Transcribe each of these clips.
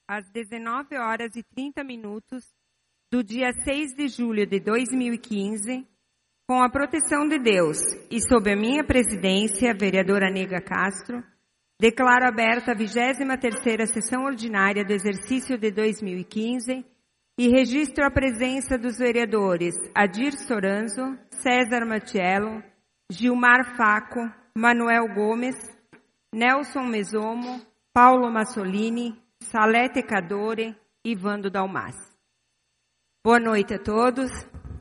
às 19h30 do dia 6 de julho de 2015, com a proteção de Deus e sob a minha presidência, vereadora Nega Castro, declaro aberta a 23ª sessão ordinária do exercício de 2015 e registro a presença dos vereadores Adir Soranzo, César Matiello, Gilmar Faco, Manuel Gomes, Nelson Mesomo, Paulo Massolini, Salete Cadore e Vando Dalmas. Boa noite a todos.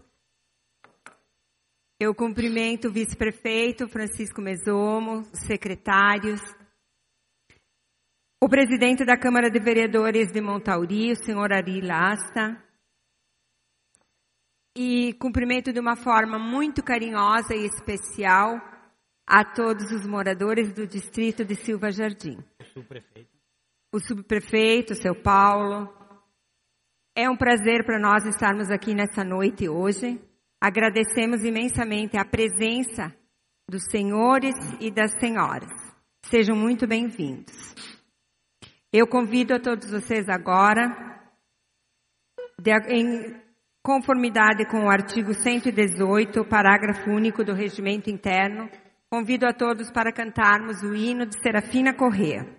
Eu cumprimento o vice-prefeito Francisco Mesomo, os secretários, o presidente da Câmara de Vereadores de Montauri, o senhor Ari Lasta, e cumprimento de uma forma muito carinhosa e especial a todos os moradores do distrito de Silva Jardim. O subprefeito, seu Paulo. É um prazer para nós estarmos aqui nessa noite hoje. Agradecemos imensamente a presença dos senhores e das senhoras. Sejam muito bem-vindos. Eu convido a todos vocês agora, em conformidade com o artigo 118, parágrafo único do Regimento Interno, convido a todos para cantarmos o hino de Serafina Corrêa.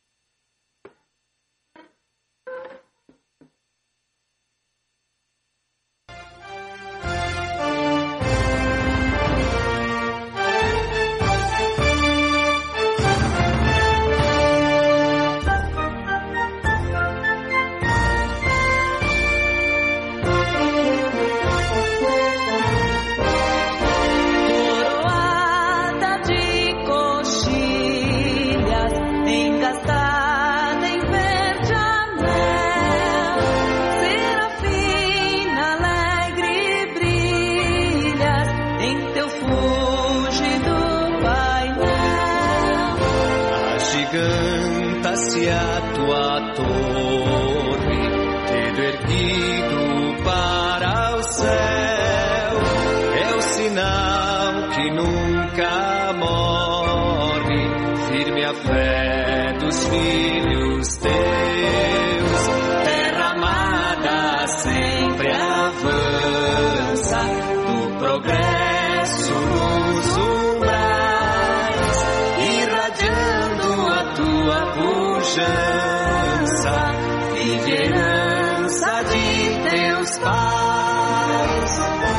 Agiganta-se a tua torre, dedo erguido para o céu, é o sinal que nunca morre, firme a fé dos filhos teus, terra amada sempre avança, do progresso nos umbrais, irradiando a tua pujança, vive herança de teus pais.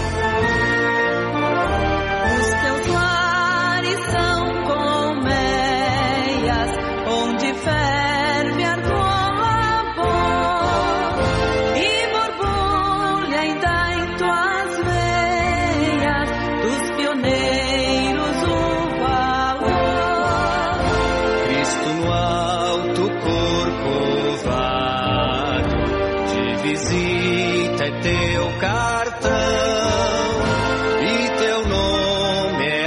Os teus lares são colmeias, onde ferve ardor amor, e borbulha ainda em tuas veias, dos pioneiros o valor. Cristo no alto corcovado, de visita é teu cartão, e teu nome é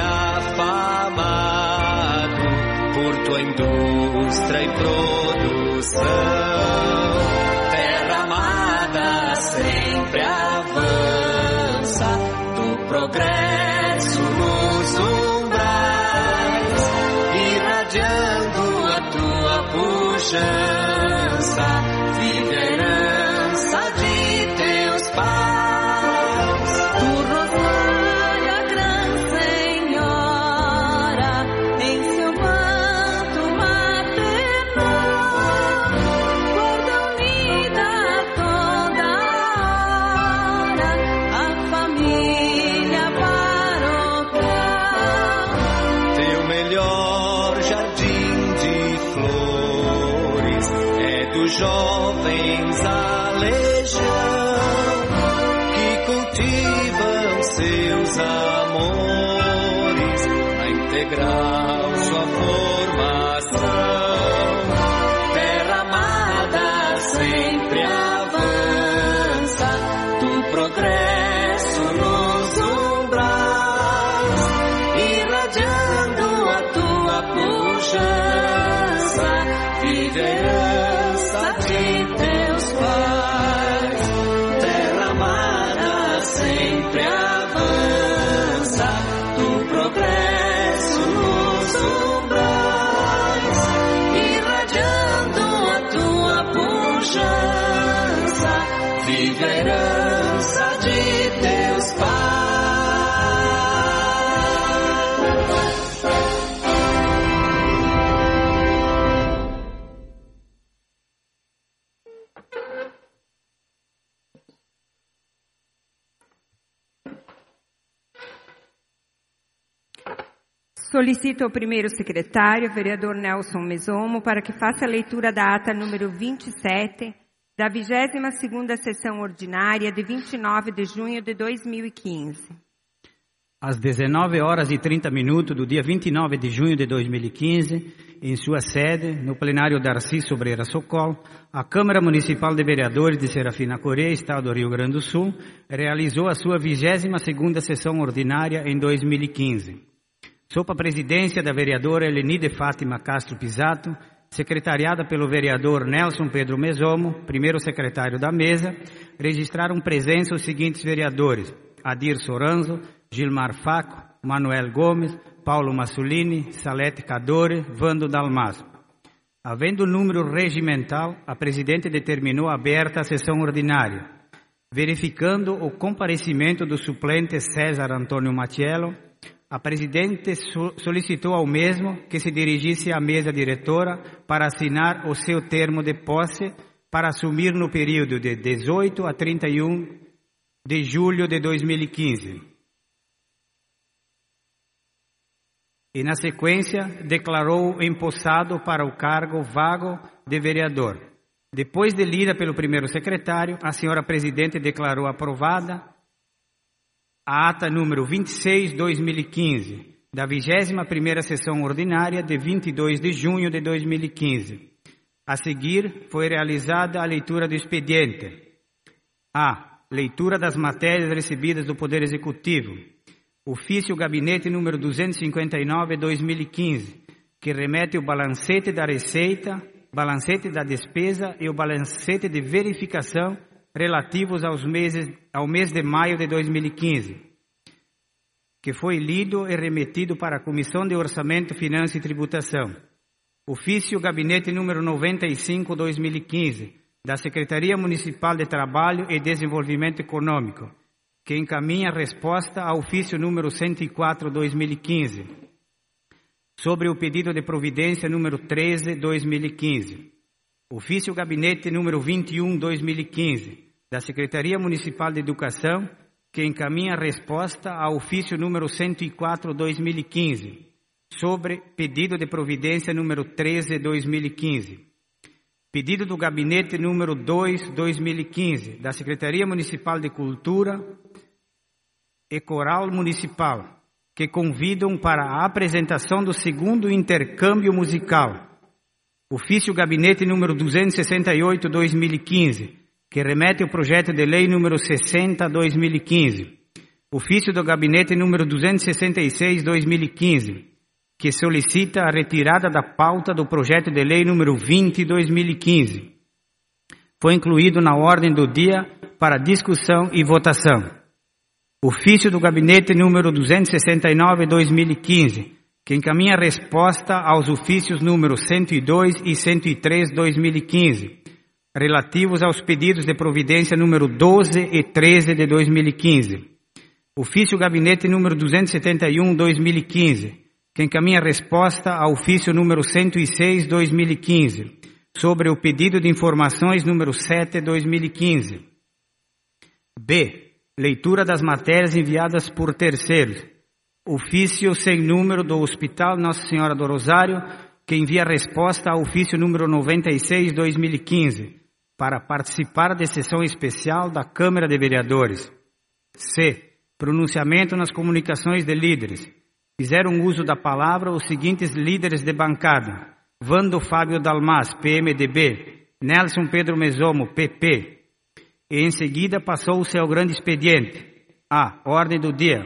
afamado por tua indústria e produção. Terra amada sempre avança, do progresso nos umbrais, irradiando a tua pujança, vive a herança de teus pais. Tu, Rosália, Gran Senhora, em seu manto maternal, guarda unida a toda hora a família paroquial. Teu melhor jardim de flores é dos jovens a legião, que cultivam seus amores a integral sua formação. Terra amada sempre avança, do progresso nos umbrais, irradiando a tua pujança, vive a herança de teus pais. Terra amada sempre avança, do progresso nos vive a herança de teus pais. Solicito ao primeiro secretário, vereador Nelson Mesomo, para que faça a leitura da ata número 27, da 22ª sessão ordinária de 29 de junho de 2015. Às 19h30 do dia 29 de junho de 2015, em sua sede, no plenário Darcy Sobreira Socol, a Câmara Municipal de Vereadores de Serafina Correia, Estado do Rio Grande do Sul, realizou a sua 22ª sessão ordinária em 2015. Sob a presidência da vereadora Eleni de Fátima Castro Pisato, secretariada pelo vereador Nelson Pedro Mesomo, primeiro secretário da mesa, registraram presença os seguintes vereadores: Adir Soranzo, Gilmar Faco, Manuel Gomes, Paulo Massolini, Salete Cadore, Vando Dalmaso. Havendo número regimental, a presidente determinou aberta a sessão ordinária. Verificando o comparecimento do suplente César Antônio Matiello, a presidente solicitou ao mesmo que se dirigisse à mesa diretora para assinar o seu termo de posse para assumir no período de 18 a 31 de julho de 2015. E, na sequência, declarou empossado para o cargo vago de vereador. Depois de lida pelo primeiro secretário, a senhora presidente declarou aprovada a ata número 26/2015, da 21ª sessão ordinária de 22 de junho de 2015. A seguir, foi realizada a leitura do expediente. A. Leitura das matérias recebidas do Poder Executivo. Ofício Gabinete número 259/2015, que remete o balancete da receita, balancete da despesa e o balancete de verificação relativos ao mês de maio de 2015, que foi lido e remetido para a Comissão de Orçamento, Finanças e Tributação. Ofício Gabinete número 95/2015, da Secretaria Municipal de Trabalho e Desenvolvimento Econômico, que encaminha resposta ao ofício número 104/2015, sobre o pedido de providência número 13/2015. Ofício Gabinete número 21/2015, da Secretaria Municipal de Educação, que encaminha resposta ao ofício número 104/2015, sobre pedido de providência número 13/2015. Pedido do Gabinete número 2/2015, da Secretaria Municipal de Cultura e Coral Municipal, que convidam para a apresentação do segundo intercâmbio musical. Ofício Gabinete número 268/2015, que remete o projeto de lei número 60/2015. Ofício do Gabinete número 266/2015, que solicita a retirada da pauta do projeto de lei número 20/2015. Foi incluído na ordem do dia para discussão e votação. Ofício do Gabinete número 269/2015, que encaminha resposta aos ofícios números 102 e 103/2015, relativos aos pedidos de providência número 12 e 13 de 2015. Ofício Gabinete número 271/2015, que encaminha resposta ao ofício número 106/2015, sobre o pedido de informações número 7/2015. B. Leitura das matérias enviadas por terceiros. Ofício sem número do Hospital Nossa Senhora do Rosário, que envia resposta ao ofício número 96/2015, para participar de sessão especial da Câmara de Vereadores. C. Pronunciamento nas comunicações de líderes. Fizeram uso da palavra os seguintes líderes de bancada: Vando Fábio Dalmas, PMDB, Nelson Pedro Mesomo, PP. E em seguida passou-se ao grande expediente. A. Ordem do dia.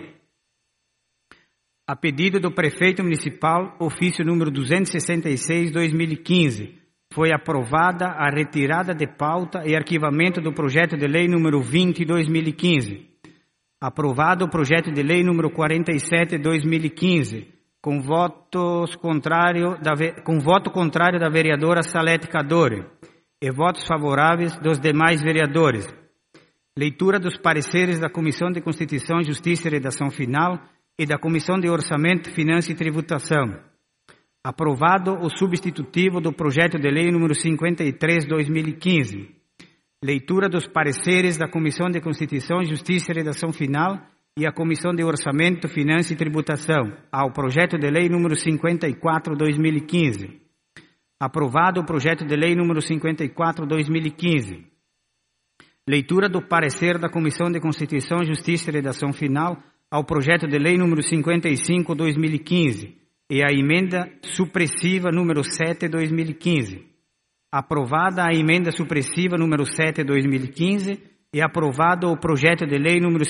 A pedido do prefeito municipal, ofício número 266/2015, foi aprovada a retirada de pauta e arquivamento do projeto de lei número 20/2015. Aprovado o projeto de lei número 47/2015, com voto contrário da vereadora Salete Cadore e votos favoráveis dos demais vereadores. Leitura dos pareceres da Comissão de Constituição, Justiça e Redação Final e da Comissão de Orçamento, Finanças e Tributação. Aprovado o substitutivo do projeto de lei número 53/2015. Leitura dos pareceres da Comissão de Constituição, Justiça e Redação Final e a Comissão de Orçamento, Finanças e Tributação ao projeto de lei número 54/2015. Aprovado o projeto de lei número 54/2015. Leitura do parecer da Comissão de Constituição, Justiça e Redação Final ao projeto de lei número 55/2015 e a emenda supressiva número 7/2015. Aprovada a emenda supressiva número 7/2015 e aprovado o projeto de lei número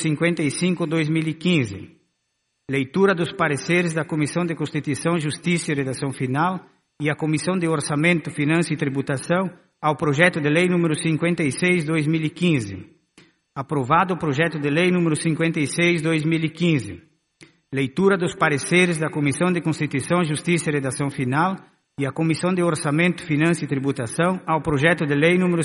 55/2015. Leitura dos pareceres da Comissão de Constituição, Justiça e Redação Final e a Comissão de Orçamento, Finanças e Tributação ao projeto de lei número 56/2015. Aprovado o projeto de lei número 56/2015. Leitura dos pareceres da Comissão de Constituição, Justiça e Redação Final e a Comissão de Orçamento, Finanças e Tributação ao projeto de lei número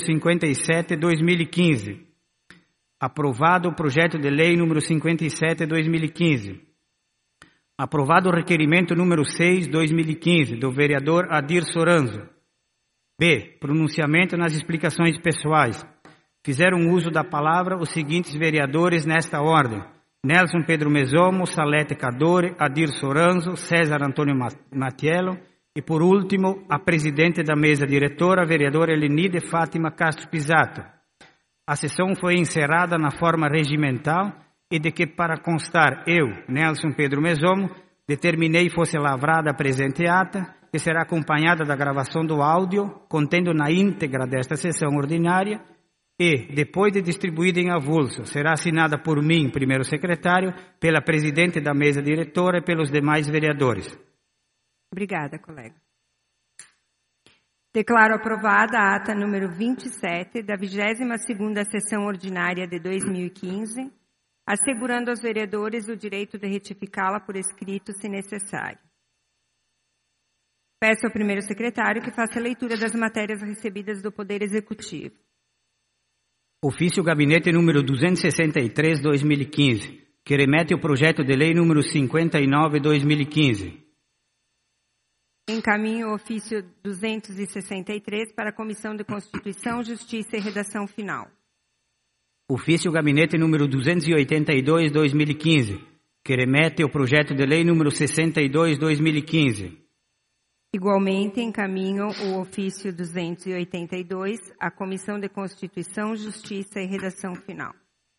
57/2015. Aprovado o projeto de lei número 57/2015. Aprovado o requerimento número 6/2015 do vereador Adir Soranzo. B. Pronunciamento nas explicações pessoais. Fizeram uso da palavra os seguintes vereadores nesta ordem: Nelson Pedro Mesomo, Salete Cadore, Adir Soranzo, César Antônio Matiello e, por último, a presidente da mesa diretora, a vereadora Helenide Fátima Castro Pisato. A sessão foi encerrada na forma regimental e de que, para constar, eu, Nelson Pedro Mesomo, determinei fosse lavrada a presente ata, que será acompanhada da gravação do áudio, contendo na íntegra desta sessão ordinária, e, depois de distribuída em avulso, será assinada por mim, primeiro secretário, pela presidente da mesa diretora e pelos demais vereadores. Obrigada, colega. Declaro aprovada a ata número 27 da 22ª sessão ordinária de 2015, assegurando aos vereadores o direito de retificá-la por escrito, se necessário. Peço ao primeiro secretário que faça a leitura das matérias recebidas do Poder Executivo. Ofício Gabinete número 263/2015, que remete o projeto de lei número 59/2015. Encaminho o ofício 263 para a Comissão de Constituição, Justiça e Redação Final. Ofício Gabinete número 282/2015, que remete o projeto de lei número 62/2015. Igualmente, encaminho o ofício 282 à Comissão de Constituição, Justiça e Redação Final.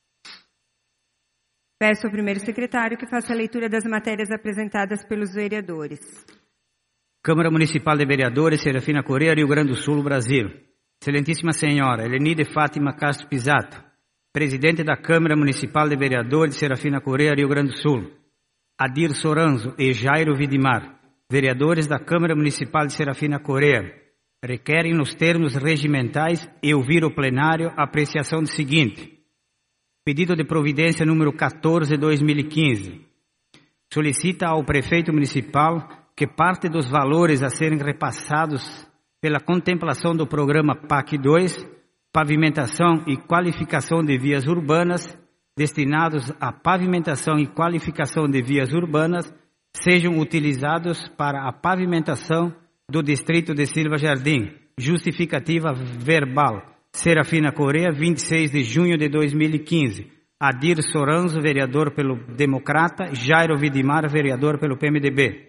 Peço ao primeiro secretário que faça a leitura das matérias apresentadas pelos vereadores. Câmara Municipal de Vereadores, Serafina Correia, Rio Grande do Sul, Brasil. Excelentíssima Senhora Helenide Fátima Castro Pisato, Presidente da Câmara Municipal de Vereadores de Serafina Correia, Rio Grande do Sul. Adir Soranzo e Jairo Vidimar, vereadores da Câmara Municipal de Serafina Correia, requerem nos termos regimentais e ouvir o plenário a apreciação do seguinte: pedido de providência número 14/2015. Solicita ao prefeito municipal que parte dos valores a serem repassados pela contemplação do programa PAC 2, pavimentação e qualificação de vias urbanas, destinados à pavimentação e qualificação de vias urbanas, sejam utilizados para a pavimentação do distrito de Silva Jardim. Justificativa verbal. Serafina Correia, 26 de junho de 2015. Adir Soranzo, vereador pelo Democrata. Jairo Vidimar, vereador pelo PMDB.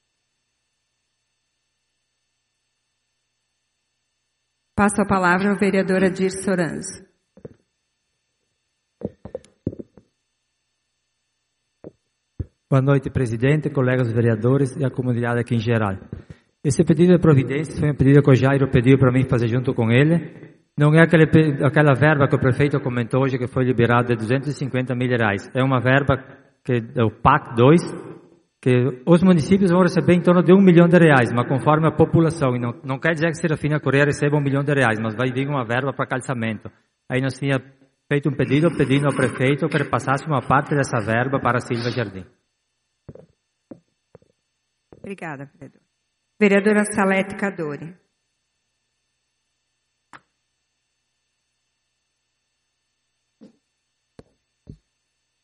Passo a palavra ao vereador Adir Soranzo. Boa noite, presidente, colegas vereadores e a comunidade aqui em geral. Esse pedido de providência foi um pedido que o Jairo pediu para mim fazer junto com ele. Não é aquela verba que o prefeito comentou hoje que foi liberada de 250 mil reais. É uma verba que é o PAC 2, que os municípios vão receber em torno de R$1 milhão, mas conforme a população. E não quer dizer que Serafina Correia receba R$1 milhão, mas vai vir uma verba para calçamento. Aí nós tínhamos feito um pedido pedindo ao prefeito que ele passasse uma parte dessa verba para Silva Jardim. Obrigada, vereador. Vereadora Salete Cadore.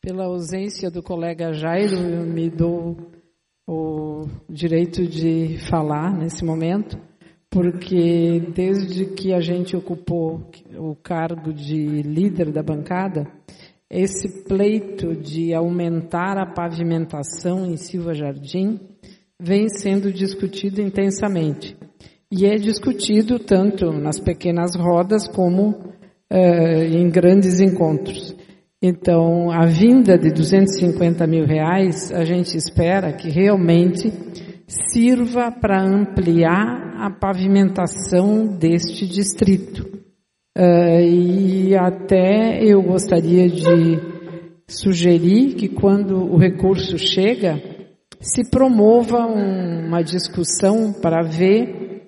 Pela ausência do colega Jairo, eu me dou o direito de falar nesse momento, porque desde que a gente ocupou o cargo de líder da bancada, esse pleito de aumentar a pavimentação em Silva Jardim vem sendo discutido intensamente. E é discutido tanto nas pequenas rodas como em grandes encontros. Então, a vinda de R$250 mil, a gente espera que realmente sirva para ampliar a pavimentação deste distrito. E até eu gostaria de sugerir que quando o recurso chega, se promova uma discussão para ver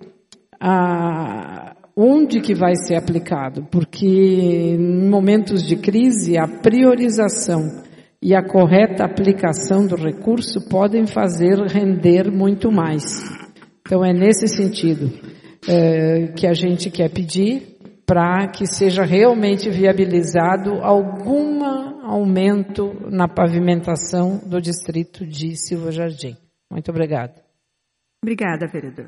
onde que vai ser aplicado, porque em momentos de crise a priorização e a correta aplicação do recurso podem fazer render muito mais. Então é nesse sentido que a gente quer pedir para que seja realmente viabilizado algum aumento na pavimentação do distrito de Silva Jardim. Muito obrigada. Obrigada, vereador.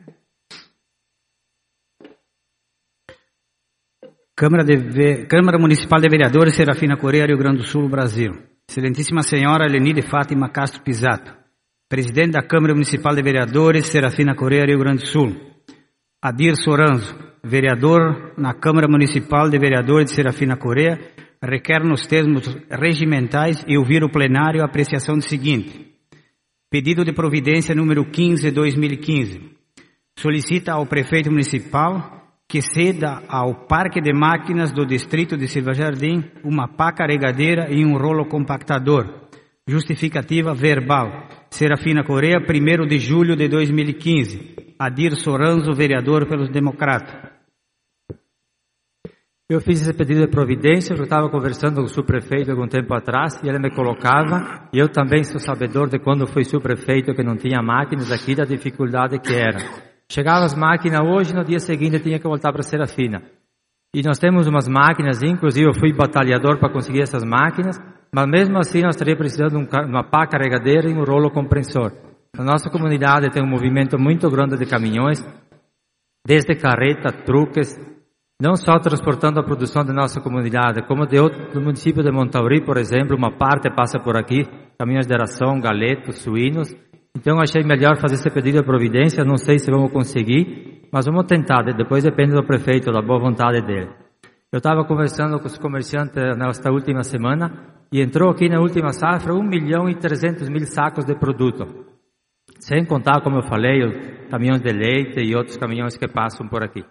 Câmara Municipal de Vereadores, Serafina Correia, Rio Grande do Sul, Brasil. Excelentíssima Senhora Elenide Fátima Castro Pisato, Presidente da Câmara Municipal de Vereadores, Serafina Correia, Rio Grande do Sul. Adir Soranzo, vereador na Câmara Municipal de Vereadores de Serafina Correia, requer nos termos regimentais e ouvir o plenário a apreciação do seguinte. Pedido de providência número 15/2015. Solicita ao prefeito municipal que ceda ao Parque de Máquinas do Distrito de Silva Jardim uma pá carregadeira e um rolo compactador. Justificativa verbal. Serafina Correia, 1º de julho de 2015. Adir Soranzo, vereador pelos Democratas. Eu fiz esse pedido de providência porque eu estava conversando com o subprefeito algum tempo atrás e ele me colocava, e eu também sou sabedor de quando fui subprefeito que não tinha máquinas aqui, da dificuldade que era. Chegava as máquinas hoje, no dia seguinte tinha que voltar para Serafina. E nós temos umas máquinas, inclusive eu fui batalhador para conseguir essas máquinas, mas mesmo assim nós estaríamos precisando de uma pá carregadeira e um rolo compressor. Na nossa comunidade tem um movimento muito grande de caminhões, desde carreta, truques, não só transportando a produção da nossa comunidade, como do município de Montauri, por exemplo, uma parte passa por aqui, caminhões de ração, galetos, suínos. Então achei melhor fazer esse pedido de providência, não sei se vamos conseguir, mas vamos tentar, depois depende do prefeito, da boa vontade dele. Eu estava conversando com os comerciantes nesta última semana e entrou aqui na última safra 1.300.000 sacos de produto. Sem contar, como eu falei, os caminhões de leite e outros caminhões que passam por aqui.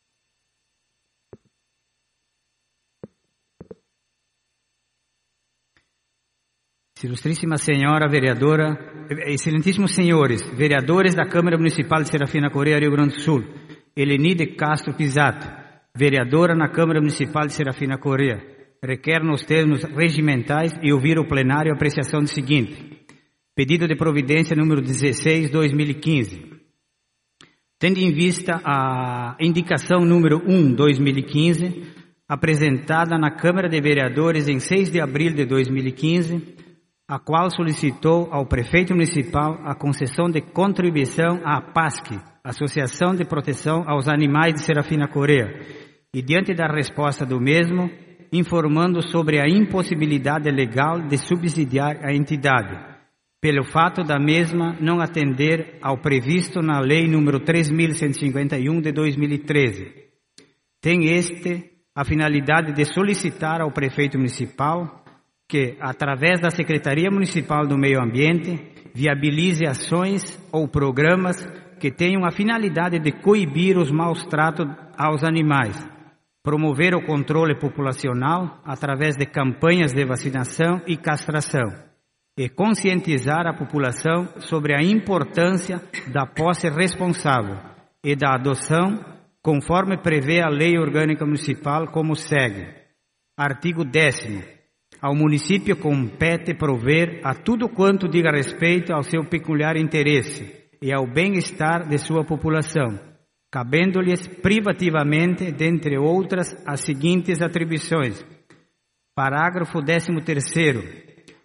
Ilustríssima Senhora Vereadora, excelentíssimos senhores, vereadores da Câmara Municipal de Serafina Correia, Rio Grande do Sul, Elenide Castro Pisato, vereadora na Câmara Municipal de Serafina Correia, requer nos termos regimentais e ouvir o plenário a apreciação do seguinte. Pedido de providência número 16/2015. Tendo em vista a indicação número 1/2015, apresentada na Câmara de Vereadores em 6 de abril de 2015, a qual solicitou ao prefeito municipal a concessão de contribuição à APASC, Associação de Proteção aos Animais de Serafina Correia, e diante da resposta do mesmo, informando sobre a impossibilidade legal de subsidiar a entidade, pelo fato da mesma não atender ao previsto na Lei nº 3.151 de 2013. Tem a finalidade de solicitar ao prefeito municipal que, através da Secretaria Municipal do Meio Ambiente, viabilize ações ou programas que tenham a finalidade de coibir os maus tratos aos animais, promover o controle populacional através de campanhas de vacinação e castração, e conscientizar a população sobre a importância da posse responsável e da adoção, conforme prevê a Lei Orgânica Municipal, como segue. Artigo 10º. Ao município compete prover a tudo quanto diga respeito ao seu peculiar interesse e ao bem-estar de sua população, cabendo-lhes privativamente, dentre outras, as seguintes atribuições. Parágrafo 13º.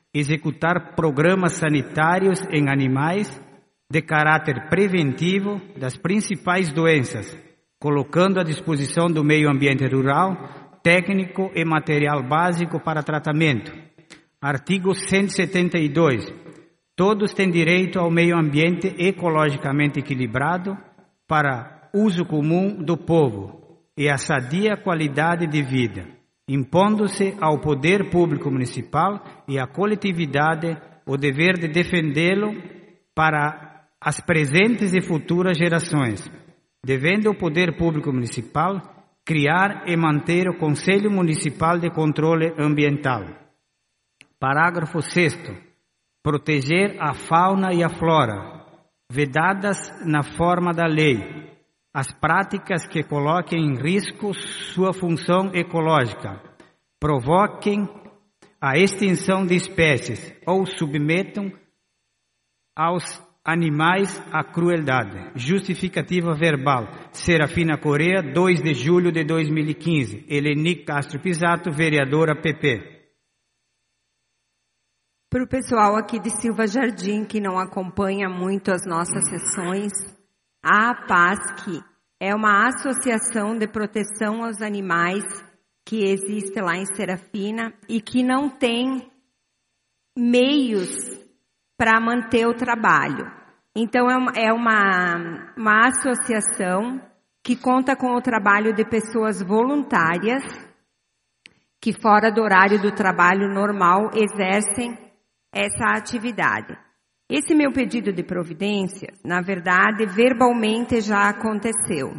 executar programas sanitários em animais de caráter preventivo das principais doenças, colocando à disposição do meio ambiente rural técnico e material básico para tratamento. Artigo 172. Todos têm direito ao meio ambiente ecologicamente equilibrado para uso comum do povo e a sadia qualidade de vida, impondo-se ao poder público municipal e à coletividade o dever de defendê-lo para as presentes e futuras gerações, devendo o poder público municipal criar e manter o Conselho Municipal de Controle Ambiental. Parágrafo 6º. Proteger a fauna e a flora, vedadas na forma da lei, as práticas que coloquem em risco sua função ecológica, provoquem a extinção de espécies ou submetam aos animais à crueldade. Justificativa verbal. Serafina Correa, 2 de julho de 2015. Eleni Castro Pisato, vereadora PP. Para o pessoal aqui de Silva Jardim, que não acompanha muito as nossas sessões, a APASC é uma associação de proteção aos animais que existe lá em Serafina e que não tem meios para manter o trabalho. Então, é uma associação que conta com o trabalho de pessoas voluntárias que, fora do horário do trabalho normal, exercem essa atividade. Esse meu pedido de providência, na verdade, verbalmente já aconteceu.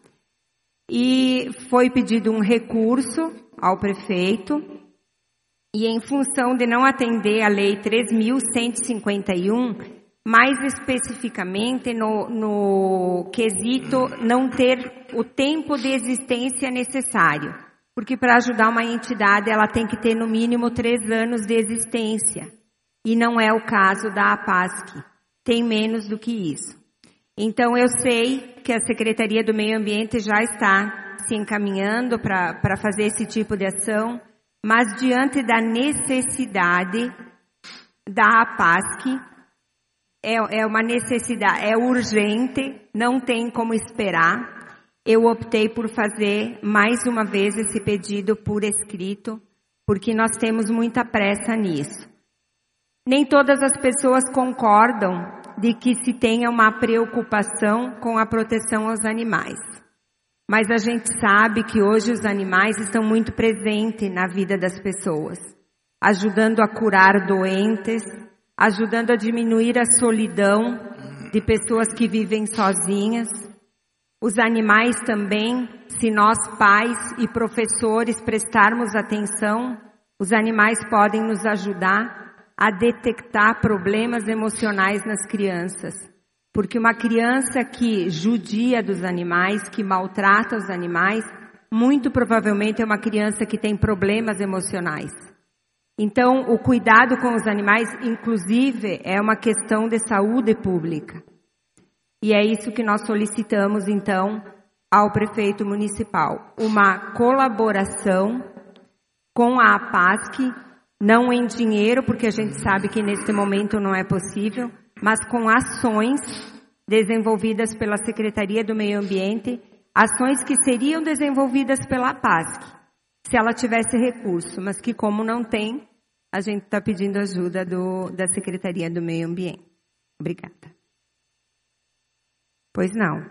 E foi pedido um recurso ao prefeito, e em função de não atender a Lei 3.151, mais especificamente no quesito não ter o tempo de existência necessário. Porque para ajudar uma entidade, ela tem que ter no mínimo 3 anos de existência. E não é o caso da APASC, tem menos do que isso. Então eu sei que a Secretaria do Meio Ambiente já está se encaminhando para fazer esse tipo de ação, mas diante da necessidade da APASC, é uma necessidade, é urgente, não tem como esperar. Eu optei por fazer mais uma vez esse pedido por escrito, porque nós temos muita pressa nisso. Nem todas as pessoas concordam de que se tenha uma preocupação com a proteção aos animais. Mas a gente sabe que hoje os animais estão muito presentes na vida das pessoas, ajudando a curar doentes, ajudando a diminuir a solidão de pessoas que vivem sozinhas. Os animais também, se nós pais e professores prestarmos atenção, os animais podem nos ajudar a detectar problemas emocionais nas crianças. Porque uma criança que judia dos animais, que maltrata os animais, muito provavelmente é uma criança que tem problemas emocionais. Então, o cuidado com os animais, inclusive, é uma questão de saúde pública. E é isso que nós solicitamos, então, ao prefeito municipal. Uma colaboração com a APASC, não em dinheiro, porque a gente sabe que nesse momento não é possível, mas com ações desenvolvidas pela Secretaria do Meio Ambiente, ações que seriam desenvolvidas pela APASC, se ela tivesse recurso, mas que como não tem, a gente está pedindo ajuda da Secretaria do Meio Ambiente. Obrigada. Pois não.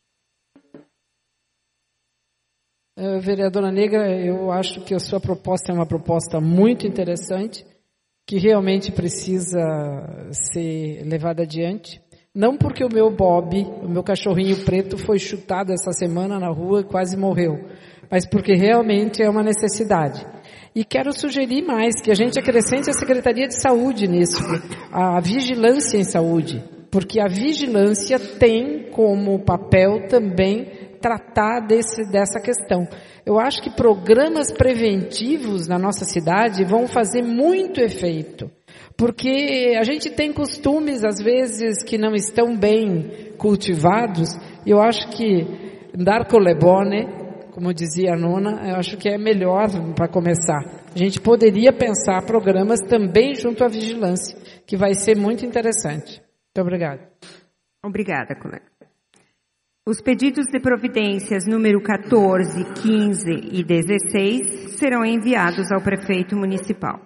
Vereadora Negra, eu acho que a sua proposta é uma proposta muito interessante, que realmente precisa ser levada adiante. Não porque o meu Bob, o meu cachorrinho preto, foi chutado essa semana na rua e quase morreu, mas porque realmente é uma necessidade. E quero sugerir mais, que a gente acrescente a Secretaria de Saúde nisso, a vigilância em saúde, porque a vigilância tem como papel também tratar dessa questão. Eu acho que programas preventivos na nossa cidade vão fazer muito efeito, porque a gente tem costumes, às vezes, que não estão bem cultivados, e eu acho que dar colebone, como dizia a Nona, eu acho que é melhor para começar. A gente poderia pensar programas também junto à vigilância, que vai ser muito interessante. Muito obrigada. Obrigada, colega. Os pedidos de providências número 14, 15 e 16 serão enviados ao prefeito municipal.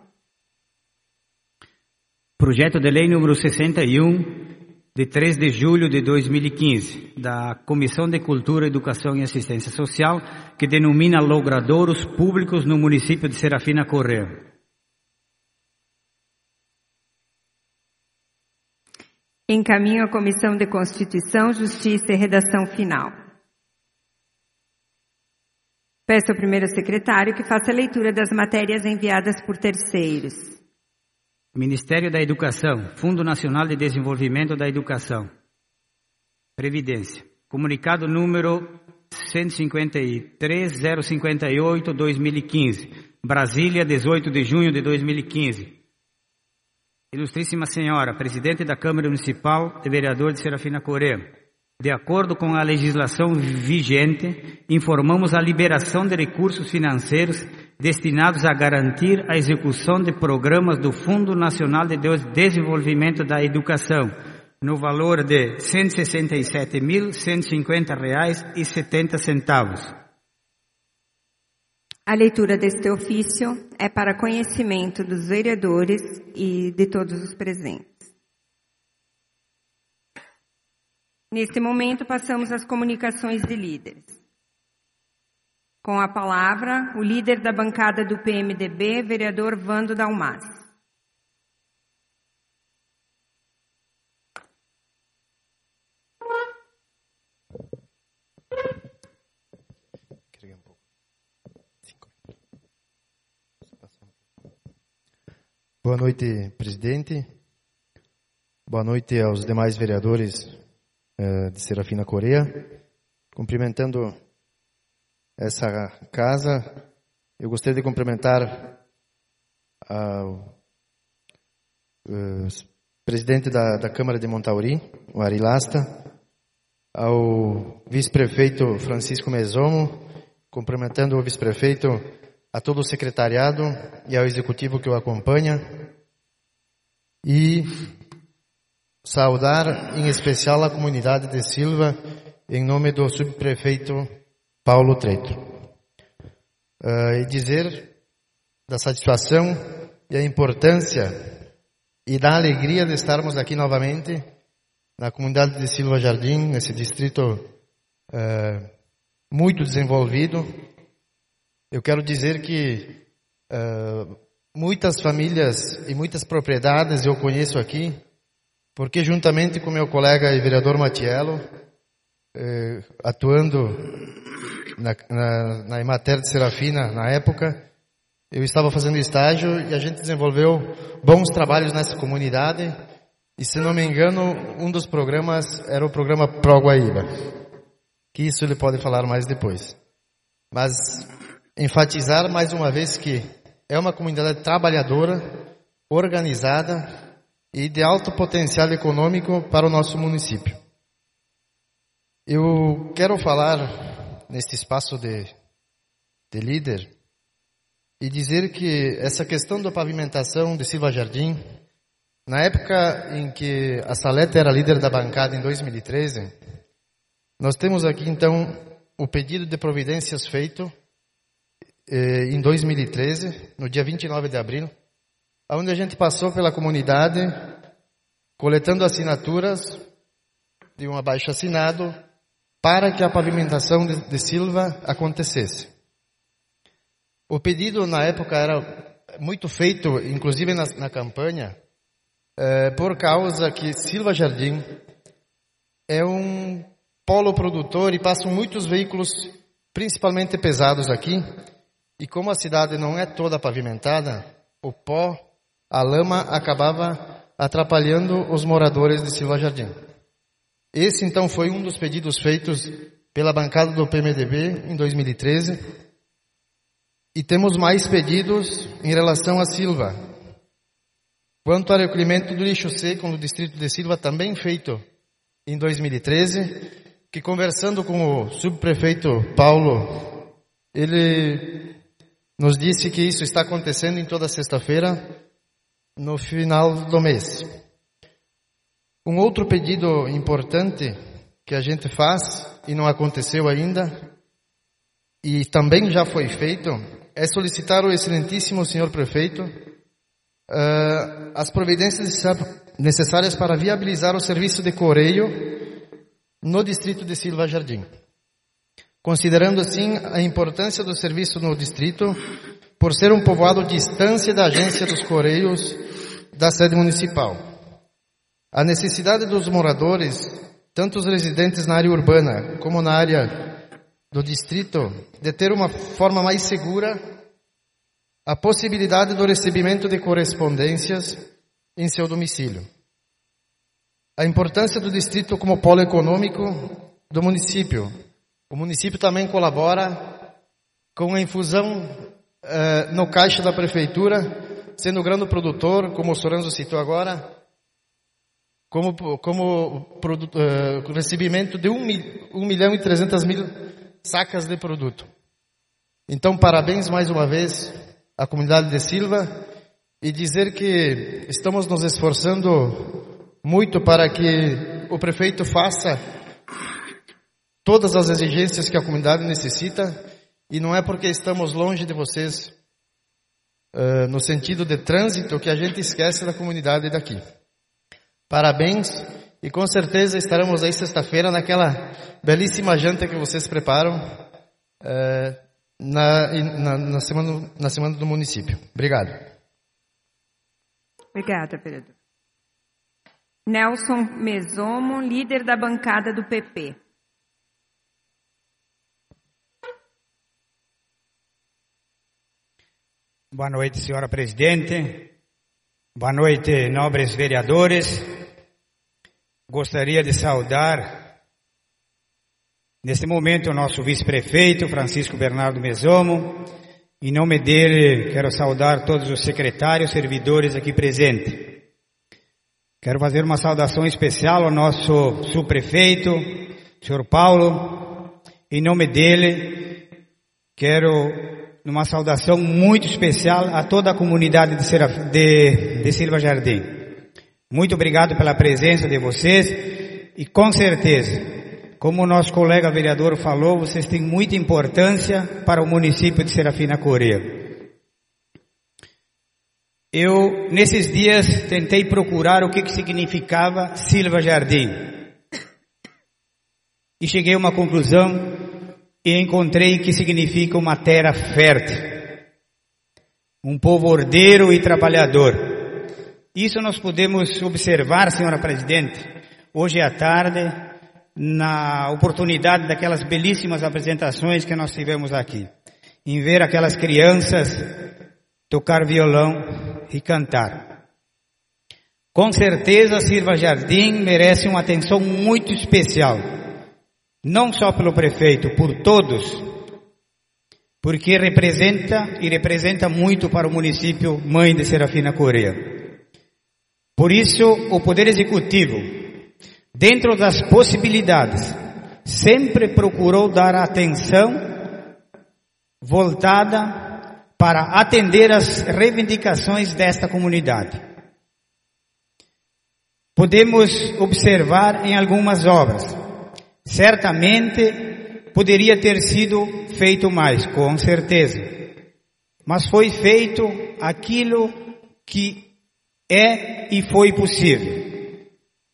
Projeto de lei número 61, de 3 de julho de 2015, da Comissão de Cultura, Educação e Assistência Social, que denomina logradouros públicos no município de Serafina Corrêa. Encaminho à Comissão de Constituição, Justiça e Redação Final. Peço ao primeiro secretário que faça a leitura das matérias enviadas por terceiros. Ministério da Educação, Fundo Nacional de Desenvolvimento da Educação. Previdência. Comunicado número 153.058/2015. Brasília, 18 de junho de 2015. Ilustríssima Senhora, Presidente da Câmara Municipal e Vereador de Serafina Corrêa, de acordo com a legislação vigente, informamos a liberação de recursos financeiros destinados a garantir a execução de programas do Fundo Nacional de Desenvolvimento da Educação, no valor de R$ 167.150,70. A leitura deste ofício é para conhecimento dos vereadores e de todos os presentes. Neste momento, passamos às comunicações de líderes. Com a palavra, o líder da bancada do PMDB, vereador Vando Dalmas. Boa noite, presidente. Boa noite aos demais vereadores de Serafina Corrêa. Cumprimentando essa casa, eu gostaria de cumprimentar ao presidente da Câmara de Montauri, o Ari Lasta, ao vice-prefeito Francisco Mesomo, cumprimentando o vice-prefeito, a todo o secretariado e ao executivo que o acompanha, e saudar em especial a comunidade de Silva em nome do subprefeito Paulo Treito. E dizer da satisfação e a importância e da alegria de estarmos aqui novamente na comunidade de Silva Jardim, nesse distrito muito desenvolvido. Eu quero dizer que muitas famílias e muitas propriedades eu conheço aqui, porque juntamente com meu colega e vereador Matiello, atuando na Emater de Serafina na época, eu estava fazendo estágio e a gente desenvolveu bons trabalhos nessa comunidade, e se não me engano, um dos programas era o programa Pro Guaíba, que isso ele pode falar mais depois. Mas enfatizar mais uma vez que é uma comunidade trabalhadora, organizada e de alto potencial econômico para o nosso município. Eu quero falar neste espaço de líder e dizer que essa questão da pavimentação de Silva Jardim, na época em que a Salete era líder da bancada em 2013, nós temos aqui então o pedido de providências feito em 2013, no dia 29 de abril, onde a gente passou pela comunidade, coletando assinaturas de um abaixo-assinado para que a pavimentação de Silva acontecesse. O pedido na época era muito feito, inclusive na campanha, por causa que Silva Jardim é um polo produtor e passam muitos veículos, principalmente pesados aqui, e como a cidade não é toda pavimentada, o pó, a lama acabava atrapalhando os moradores de Silva Jardim. Esse então foi um dos pedidos feitos pela bancada do PMDB em 2013, e temos mais pedidos em relação a Silva. Quanto ao recolhimento do lixo seco no distrito de Silva, também feito em 2013, que conversando com o subprefeito Paulo ele nos disse que isso está acontecendo em toda sexta-feira, no final do mês. Um outro pedido importante que a gente faz e não aconteceu ainda, e também já foi feito, é solicitar ao excelentíssimo senhor prefeito as providências necessárias para viabilizar o serviço de correio no distrito de Silva Jardim. Considerando assim a importância do serviço no distrito, por ser um povoado distante da agência dos Correios da sede municipal. A necessidade dos moradores, tanto os residentes na área urbana como na área do distrito, de ter uma forma mais segura a possibilidade do recebimento de correspondências em seu domicílio. A importância do distrito como polo econômico do município. O município também colabora com a infusão no caixa da prefeitura, sendo grande produtor, como o Soranzo citou agora, como recebimento de 1.300.000 sacas de produto. Então, parabéns mais uma vez à comunidade de Silva e dizer que estamos nos esforçando muito para que o prefeito faça todas as exigências que a comunidade necessita, e não é porque estamos longe de vocês, no sentido de trânsito, que a gente esquece da comunidade daqui. Parabéns, e com certeza estaremos aí sexta-feira naquela belíssima janta que vocês preparam na semana do município. Obrigado. Obrigada, vereador. Nelson Mesomo, líder da bancada do PP. Boa noite, senhora presidente. Boa noite, nobres vereadores. Gostaria de saudar, neste momento, o nosso vice-prefeito, Francisco Bernardo Mesomo. Em nome dele, quero saudar todos os secretários, servidores aqui presentes. Quero fazer uma saudação especial ao nosso subprefeito, senhor Paulo. Em nome dele, quero uma saudação muito especial a toda a comunidade de Silva Jardim. Muito obrigado pela presença de vocês e com certeza, como o nosso colega vereador falou, vocês têm muita importância para o município de Serafina Corrêa. Eu, nesses dias, tentei procurar o que significava Silva Jardim. E cheguei a uma conclusão e encontrei que significa uma terra fértil. Um povo ordeiro e trabalhador. Isso nós podemos observar, senhora presidente, hoje à tarde, na oportunidade daquelas belíssimas apresentações que nós tivemos aqui. Em ver aquelas crianças tocar violão e cantar. Com certeza, Silva Jardim merece uma atenção muito especial. Não só pelo prefeito, por todos. Porque representa muito para o município mãe de Serafina Corrêa. Por isso, o Poder Executivo, dentro das possibilidades, sempre procurou dar atenção voltada para atender as reivindicações desta comunidade. Podemos observar em algumas obras. Certamente poderia ter sido feito mais, com certeza. Mas foi feito aquilo que é e foi possível.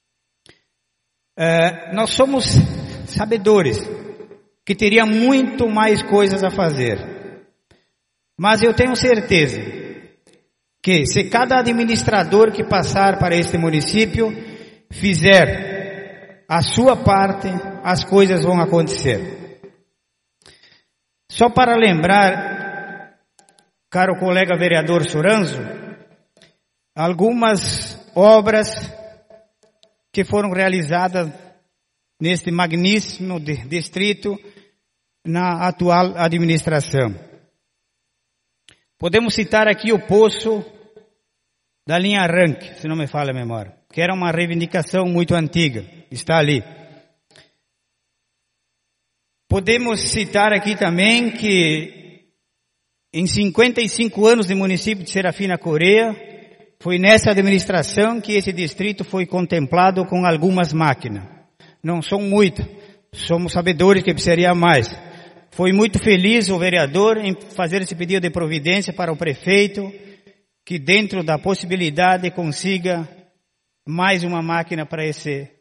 Nós somos sabedores que teria muito mais coisas a fazer. Mas eu tenho certeza que se cada administrador que passar para este município fizer a sua parte, as coisas vão acontecer. Só para lembrar, caro colega vereador Soranzo, algumas obras que foram realizadas neste magnífico distrito na atual administração. Podemos citar aqui o poço da linha Arranque, se não me falha a memória, que era uma reivindicação muito antiga, está ali. Podemos citar aqui também que em 55 anos de município de Serafina Coreia, foi nessa administração que esse distrito foi contemplado com algumas máquinas. Não são muitas, somos sabedores que precisaria mais. Foi muito feliz o vereador em fazer esse pedido de providência para o prefeito, que dentro da possibilidade consiga mais uma máquina para esse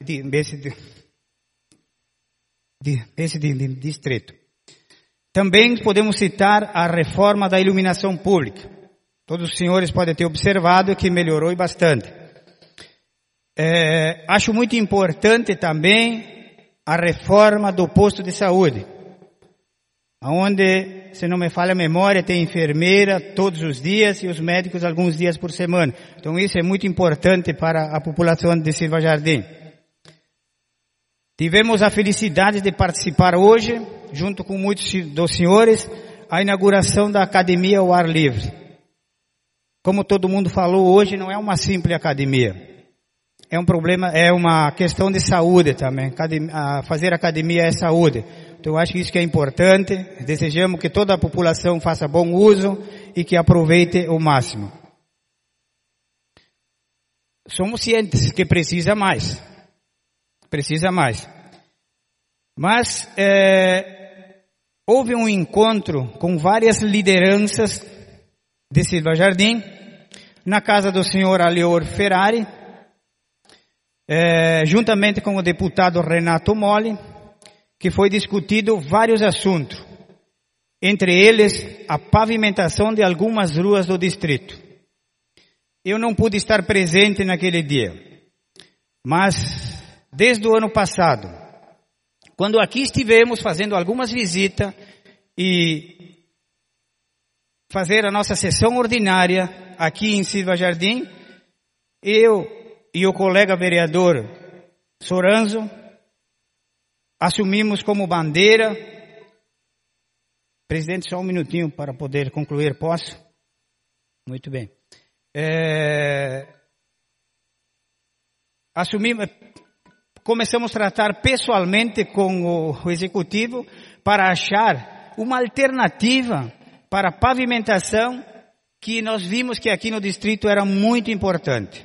distrito. Também podemos citar a reforma da iluminação pública. Todos os senhores podem ter observado que melhorou bastante. Acho muito importante também a reforma do posto de saúde, onde, se não me falha a memória, tem enfermeira todos os dias e os médicos alguns dias por semana. Então isso é muito importante para a população de Silva Jardim. Tivemos a felicidade de participar hoje, junto com muitos dos senhores, a inauguração da academia ao ar livre. Como todo mundo falou hoje, não é uma simples academia. É um problema, é uma questão de saúde também. Fazer academia é saúde. Então eu acho que isso que é importante. Desejamos que toda a população faça bom uso e que aproveite o máximo. Somos cientes que precisa mais. Precisa mais. Mas houve um encontro com várias lideranças de Silva Jardim, na casa do senhor Alior Ferrari, juntamente com o deputado Renato Moli, que foi discutido vários assuntos, entre eles a pavimentação de algumas ruas do distrito. Eu não pude estar presente naquele dia, mas desde o ano passado, quando aqui estivemos fazendo algumas visitas e fazer a nossa sessão ordinária aqui em Silva Jardim, eu e o colega vereador Soranzo assumimos como bandeira. Presidente, só um minutinho para poder concluir, posso? Muito bem. Começamos a tratar pessoalmente com o executivo para achar uma alternativa para a pavimentação, que nós vimos que aqui no distrito era muito importante.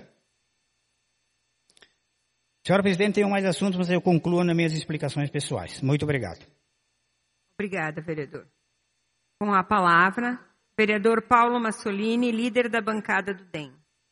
Senhora Presidente, tenho mais assuntos, mas eu concluo nas minhas explicações pessoais. Muito obrigado. Obrigada, vereador. Com a palavra, vereador Paulo Massolini, líder da bancada do DEM.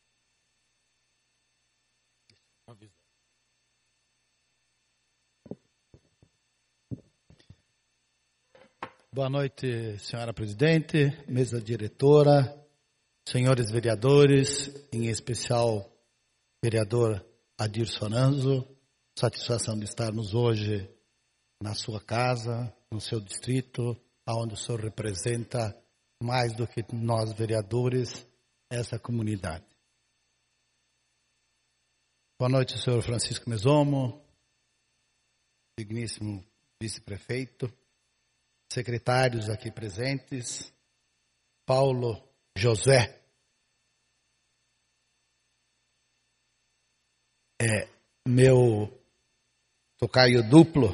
Boa noite, senhora presidente, mesa diretora, senhores vereadores, em especial vereador Adir Soranzo. Satisfação de estarmos hoje na sua casa, no seu distrito, onde o senhor representa mais do que nós vereadores, essa comunidade. Boa noite, senhor Francisco Mesomo, digníssimo vice-prefeito, secretários aqui presentes, Paulo José, meu tocaio duplo,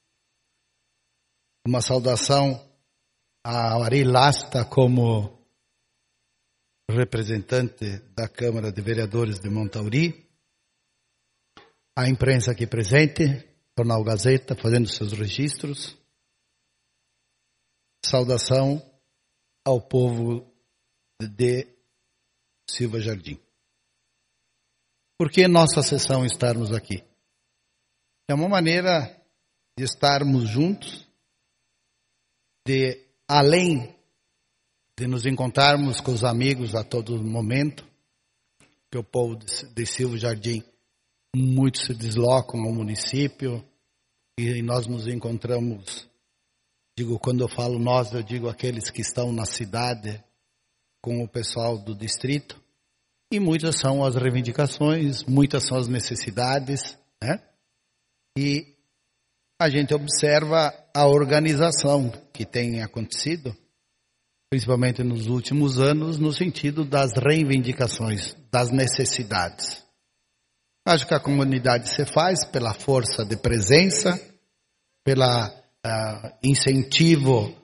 uma saudação a Ari Lasta como representante da Câmara de Vereadores de Montauri, a imprensa aqui presente, Jornal Gazeta, fazendo seus registros. Saudação ao povo de Silva Jardim. Por que nossa sessão estarmos aqui? É uma maneira de estarmos juntos, de além de nos encontrarmos com os amigos a todo momento, que o povo de Silva Jardim, muitos se deslocam ao município e nós nos encontramos. Digo, quando eu falo nós, eu digo aqueles que estão na cidade com o pessoal do distrito. E muitas são as reivindicações, muitas são as necessidades, né? E a gente observa a organização que tem acontecido, principalmente nos últimos anos, no sentido das reivindicações, das necessidades. Acho que a comunidade se faz pela força de presença, pela incentivo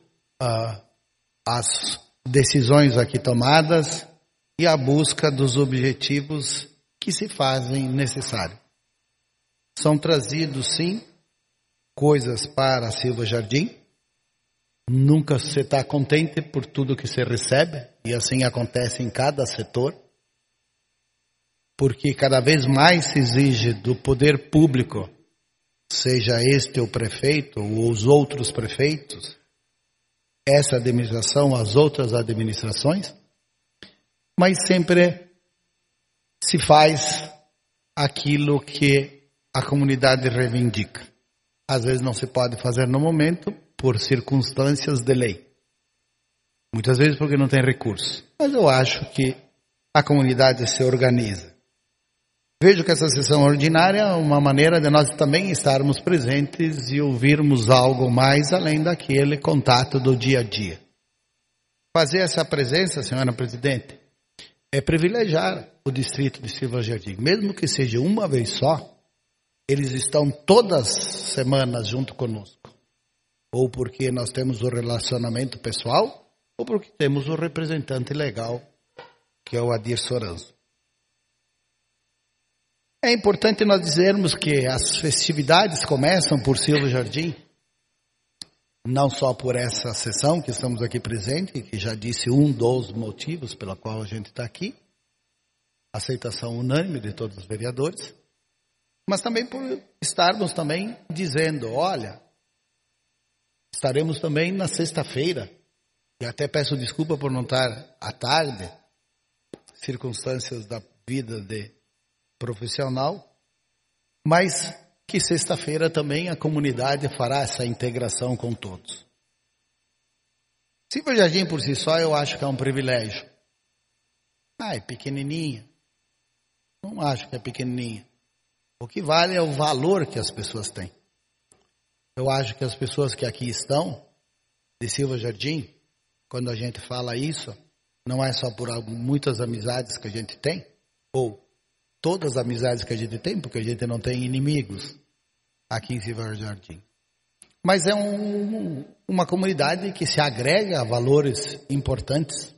às decisões aqui tomadas e a busca dos objetivos que se fazem necessários. São trazidos, sim, coisas para a Silva Jardim. Nunca se está contente por tudo que se recebe, e assim acontece em cada setor, porque cada vez mais se exige do poder público, seja este o prefeito ou os outros prefeitos, essa administração, as outras administrações, mas sempre se faz aquilo que a comunidade reivindica. Às vezes não se pode fazer no momento por circunstâncias de lei. Muitas vezes porque não tem recurso. Mas eu acho que a comunidade se organiza. Vejo que essa sessão ordinária é uma maneira de nós também estarmos presentes e ouvirmos algo mais além daquele contato do dia a dia. Fazer essa presença, senhora presidente, é privilegiar o distrito de Silva Jardim. Mesmo que seja uma vez só, eles estão todas as semanas junto conosco. Ou porque nós temos o relacionamento pessoal, ou porque temos o representante legal, que é o Adir Soranzo. É importante nós dizermos que as festividades começam por Silva Jardim, não só por essa sessão que estamos aqui presentes, que já disse um dos motivos pela qual a gente está aqui, aceitação unânime de todos os vereadores, mas também por estarmos também dizendo, olha, estaremos também na sexta-feira, e até peço desculpa por não estar à tarde, circunstâncias da vida de profissional, mas que sexta-feira também a comunidade fará essa integração com todos. Silva Jardim por si só eu acho que é um privilégio. É pequenininha. Não acho que é pequenininha. O que vale é o valor que as pessoas têm. Eu acho que as pessoas que aqui estão, de Silva Jardim, quando a gente fala isso, não é só por muitas amizades que a gente tem, ou todas as amizades que a gente tem, porque a gente não tem inimigos aqui em Silva Jardim. Mas é uma comunidade que se agrega a valores importantes.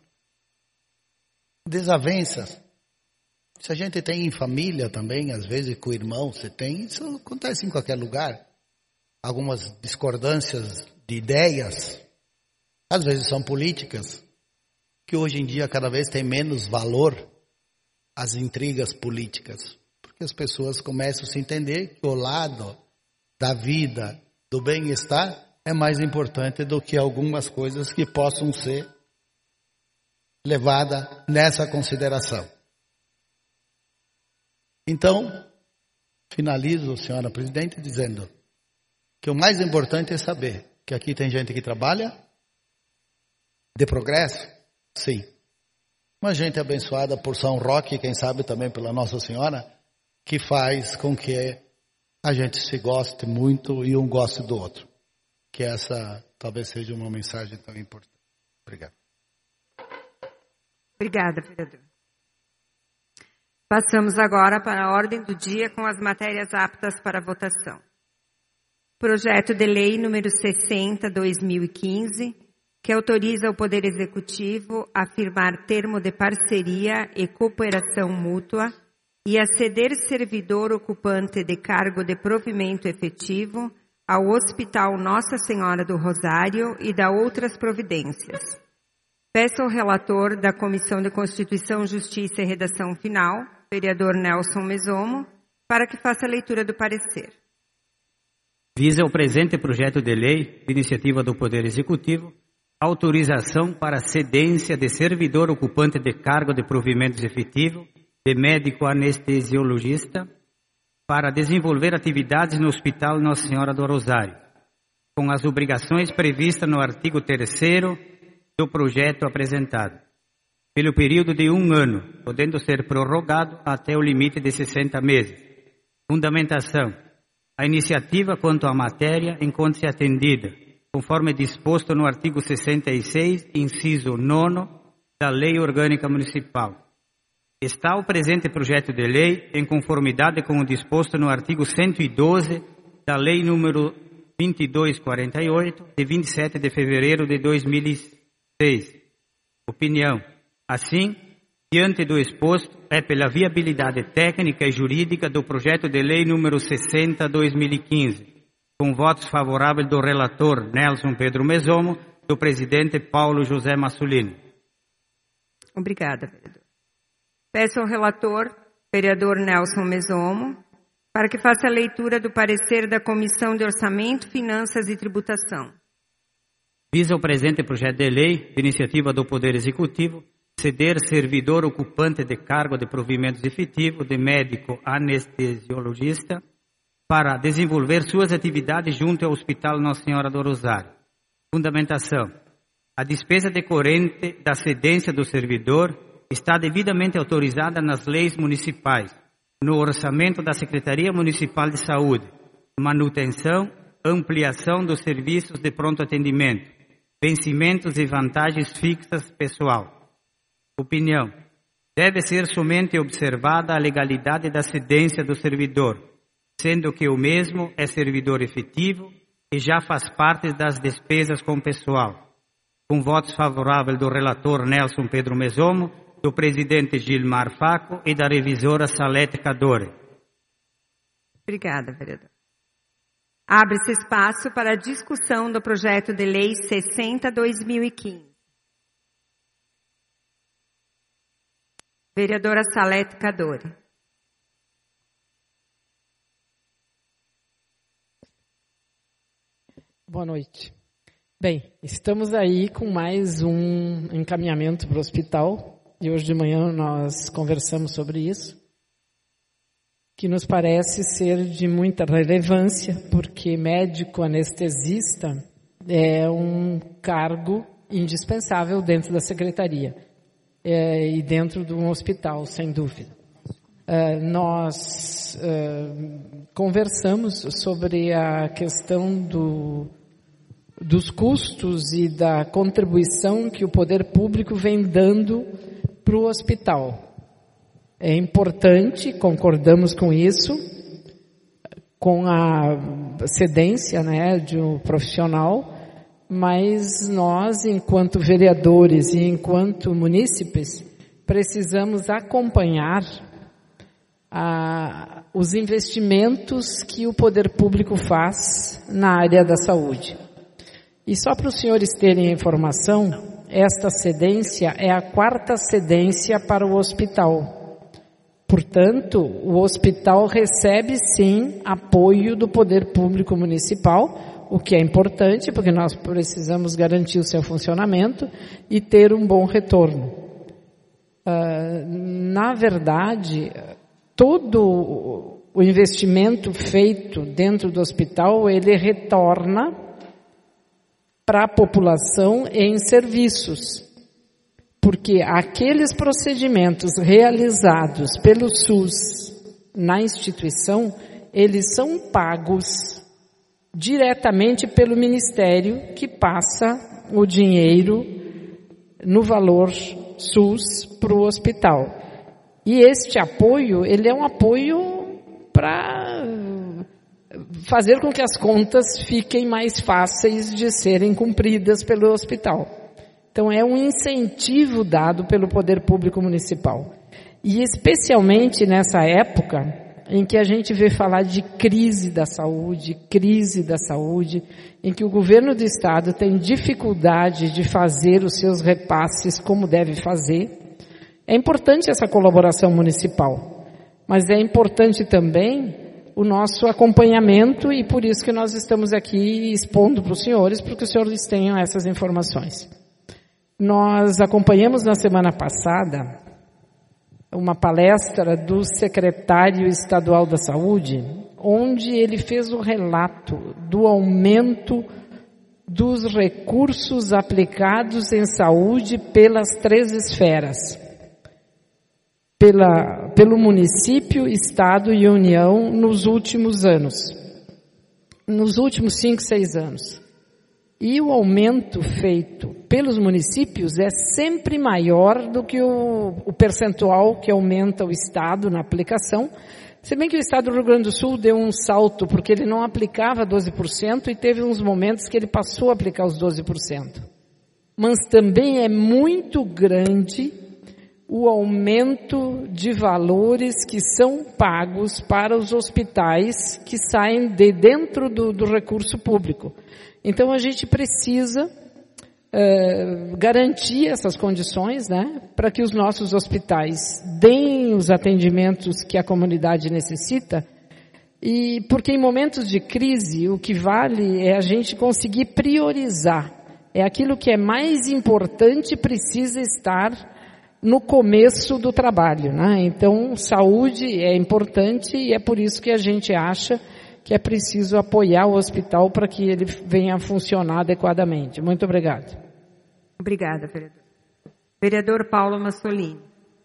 Desavenças. Se a gente tem em família também, às vezes com o irmão, você tem, isso acontece em qualquer lugar. Algumas discordâncias de ideias, às vezes são políticas, que hoje em dia cada vez tem menos valor as intrigas políticas, porque as pessoas começam a se entender que o lado da vida, do bem-estar, é mais importante do que algumas coisas que possam ser levadas nessa consideração. Então, finalizo, senhora presidente, dizendo que o mais importante é saber que aqui tem gente que trabalha de progresso, sim. Uma gente abençoada por São Roque, quem sabe também pela Nossa Senhora, que faz com que a gente se goste muito e um goste do outro. Que essa talvez seja uma mensagem tão importante. Obrigado. Obrigada, vereador. Passamos agora para a ordem do dia com as matérias aptas para votação. Projeto de Lei número 60/2015, que autoriza o Poder Executivo a firmar termo de parceria e cooperação mútua e a ceder servidor ocupante de cargo de provimento efetivo ao Hospital Nossa Senhora do Rosário e da outras providências. Peço ao relator da Comissão de Constituição, Justiça e Redação Final, vereador Nelson Mesomo, para que faça a leitura do parecer. Visa o presente projeto de lei, de iniciativa do Poder Executivo, autorização para cedência de servidor ocupante de cargo de provimentos efetivo, de médico anestesiologista, para desenvolver atividades no Hospital Nossa Senhora do Rosário, com as obrigações previstas no artigo 3º do projeto apresentado, pelo período de 1 ano, podendo ser prorrogado até o limite de 60 meses. Fundamentação. A iniciativa quanto à matéria encontra-se atendida, conforme disposto no artigo 66, inciso 9, da Lei Orgânica Municipal. Está o presente projeto de lei em conformidade com o disposto no artigo 112 da Lei número 2248, de 27 de fevereiro de 2006. Opinião. Assim, diante do exposto, é pela viabilidade técnica e jurídica do projeto de lei número 60/2015, com votos favoráveis do relator Nelson Pedro Mesomo, do presidente Paulo José Massulini. Obrigada, vereador. Peço ao relator, vereador Nelson Mesomo, para que faça a leitura do parecer da Comissão de Orçamento, Finanças e Tributação. Visa o presente projeto de lei, de iniciativa do Poder Executivo, ceder servidor ocupante de cargo de provimentos efetivo de médico anestesiologista para desenvolver suas atividades junto ao Hospital Nossa Senhora do Rosário. Fundamentação. A despesa decorrente da cedência do servidor está devidamente autorizada nas leis municipais, no orçamento da Secretaria Municipal de Saúde, manutenção, ampliação dos serviços de pronto atendimento, vencimentos e vantagens fixas pessoal. Opinião. Deve ser somente observada a legalidade da cedência do servidor, sendo que o mesmo é servidor efetivo e já faz parte das despesas com pessoal. Com votos favoráveis do relator Nelson Pedro Mesomo, do presidente Gilmar Faco e da revisora Salete Cadore. Obrigada, vereador. Abre-se espaço para a discussão do projeto de lei 60/2015. Vereadora Salete Cadore. Boa noite. Bem, estamos aí com mais um encaminhamento para o hospital. E hoje de manhã nós conversamos sobre isso, que nos parece ser de muita relevância, porque médico anestesista é um cargo indispensável dentro da secretaria e dentro de um hospital, sem dúvida. Nós conversamos sobre a questão dos custos e da contribuição que o poder público vem dando para o hospital. É importante, concordamos com isso, com a cedência, né, de um profissional, mas nós, enquanto vereadores e enquanto munícipes, precisamos acompanhar os investimentos que o poder público faz na área da saúde. E só para os senhores terem a informação, esta cedência é a 4ª cedência para o hospital. Portanto, o hospital recebe sim apoio do poder público municipal, o que é importante, porque nós precisamos garantir o seu funcionamento e ter um bom retorno. Na verdade, todo o investimento feito dentro do hospital, ele retorna para a população em serviços, porque aqueles procedimentos realizados pelo SUS na instituição, eles são pagos diretamente pelo Ministério, que passa o dinheiro no valor SUS para o hospital. E este apoio, ele é um apoio para fazer com que as contas fiquem mais fáceis de serem cumpridas pelo hospital. Então, é um incentivo dado pelo poder público municipal. E especialmente nessa época em que a gente vê falar de crise da saúde, em que o governo do estado tem dificuldade de fazer os seus repasses como deve fazer. É importante essa colaboração municipal, mas é importante também o nosso acompanhamento, e por isso que nós estamos aqui expondo para os senhores, para que os senhores tenham essas informações. Nós acompanhamos na semana passada uma palestra do secretário estadual da Saúde, onde ele fez o relato do aumento dos recursos aplicados em saúde pelas 3 esferas. Pelo município, estado e União nos últimos anos, nos últimos 5, 6 anos. E o aumento feito pelos municípios é sempre maior do que o percentual que aumenta o estado na aplicação, Se bem que o Estado do Rio Grande do Sul deu um salto, porque ele não aplicava 12% e teve uns momentos que ele passou a aplicar os 12%. Mas também é muito grande o aumento de valores que são pagos para os hospitais que saem de dentro do recurso público. Então a gente precisa garantir essas condições, né, para que os nossos hospitais deem os atendimentos que a comunidade necessita, e porque em momentos de crise o que vale é a gente conseguir priorizar. É aquilo que é mais importante, precisa estar no começo do trabalho, né? Então, saúde é importante e é por isso que a gente acha que é preciso apoiar o hospital para que ele venha a funcionar adequadamente. Muito obrigado. Obrigada, vereador. Vereador Paulo Massolini.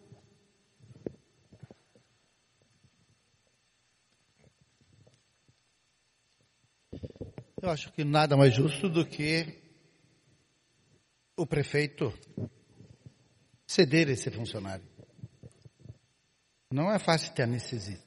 Eu acho que nada mais justo do que o prefeito ceder esse funcionário. Não é fácil ter anestesista.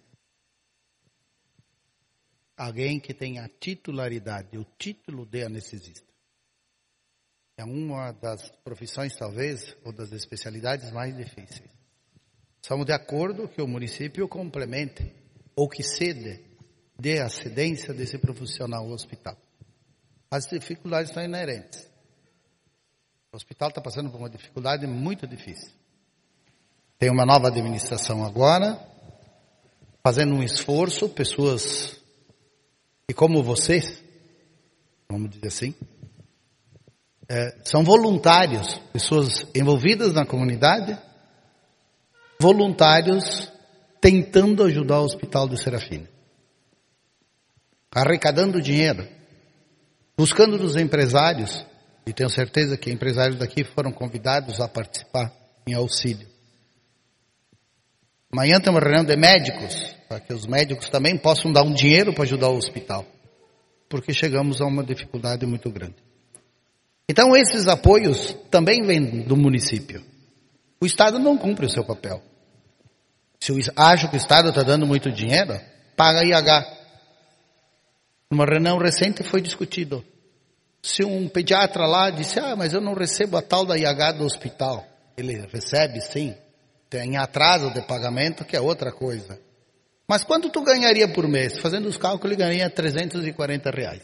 Alguém que tem a titularidade, o título de anestesista. É uma das profissões, talvez, ou das especialidades mais difíceis. Estamos de acordo que o município complemente, ou que dê a cedência desse profissional ao hospital. As dificuldades são inerentes. O hospital está passando por uma dificuldade muito difícil. Tem uma nova administração agora, fazendo um esforço, pessoas que como vocês, vamos dizer assim, são voluntários, pessoas envolvidas na comunidade, voluntários tentando ajudar o Hospital de Serafina, arrecadando dinheiro, buscando dos empresários, e tenho certeza que empresários daqui foram convidados a participar em auxílio. Amanhã tem uma reunião de médicos, para que os médicos também possam dar um dinheiro para ajudar o hospital, porque chegamos a uma dificuldade muito grande. Então esses apoios também vêm do município. O Estado não cumpre o seu papel. Se eu acho que o Estado está dando muito dinheiro, paga IH. Numa reunião recente foi discutido. Se um pediatra lá disse, mas eu não recebo a tal da IH do hospital. Ele recebe sim, tem atraso de pagamento, que é outra coisa. Mas quanto tu ganharia por mês? Fazendo os cálculos, ele ganharia R$340.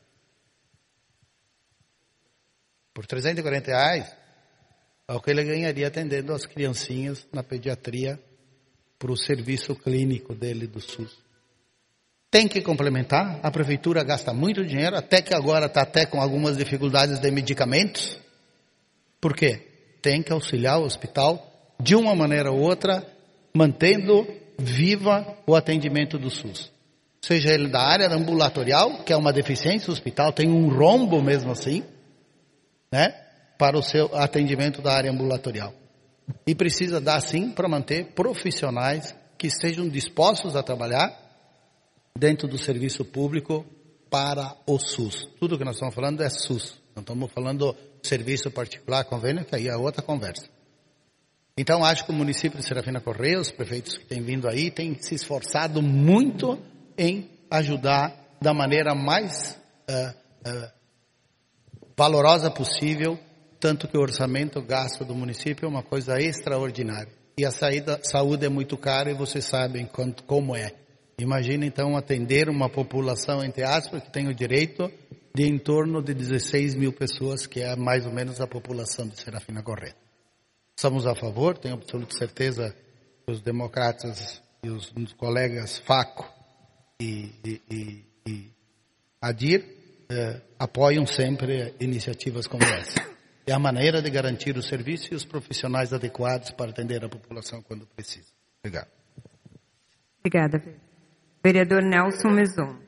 Por R$340, é o que ele ganharia atendendo as criancinhas na pediatria para o serviço clínico dele do SUS. Tem que complementar, a prefeitura gasta muito dinheiro, até que agora está até com algumas dificuldades de medicamentos. Por quê? Tem que auxiliar o hospital de uma maneira ou outra, mantendo viva o atendimento do SUS. Seja ele da área ambulatorial, que é uma deficiência, o hospital tem um rombo mesmo assim, né, para o seu atendimento da área ambulatorial. E precisa dar sim para manter profissionais que estejam dispostos a trabalhar dentro do serviço público para o SUS. Tudo que nós estamos falando é SUS. Não estamos falando serviço particular, convênio, que aí é outra conversa. Então acho que o município de Serafina Correia, os prefeitos que têm vindo aí, têm se esforçado muito em ajudar da maneira mais valorosa possível, tanto que o orçamento gasto do município é uma coisa extraordinária. E a saúde é muito cara e vocês sabem como é. Imagina então atender uma população, entre aspas, que tem o direito de em torno de 16 mil pessoas, que é mais ou menos a população de Serafina Correia. Estamos a favor, tenho absoluta certeza que os democratas e os colegas Faco e Adir apoiam sempre iniciativas como essa. É a maneira de garantir o serviço e os profissionais adequados para atender a população quando precisa. Obrigado. Obrigada. Vereador Nelson Meson.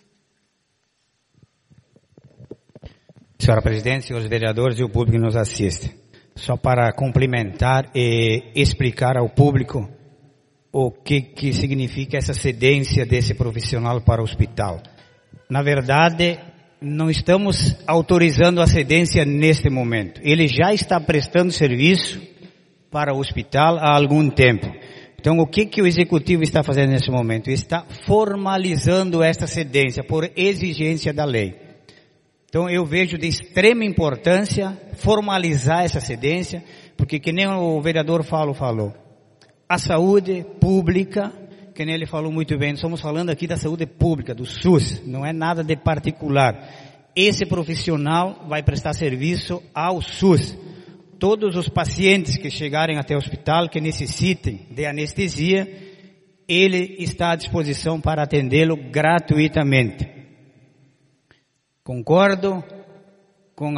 Senhora Presidente, senhores vereadores e o público que nos assiste. Só para complementar e explicar ao público o que significa essa cedência desse profissional para o hospital. Na verdade, não estamos autorizando a cedência neste momento. Ele já está prestando serviço para o hospital há algum tempo. Então, o que o Executivo está fazendo nesse momento? Está formalizando essa cedência por exigência da lei. Então, eu vejo de extrema importância formalizar essa cedência, porque que nem o vereador falou, a saúde pública, que nem ele falou muito bem, estamos falando aqui da saúde pública, do SUS, não é nada de particular. Esse profissional vai prestar serviço ao SUS. Todos os pacientes que chegarem até o hospital, que necessitem de anestesia, ele está à disposição para atendê-lo gratuitamente. Concordo com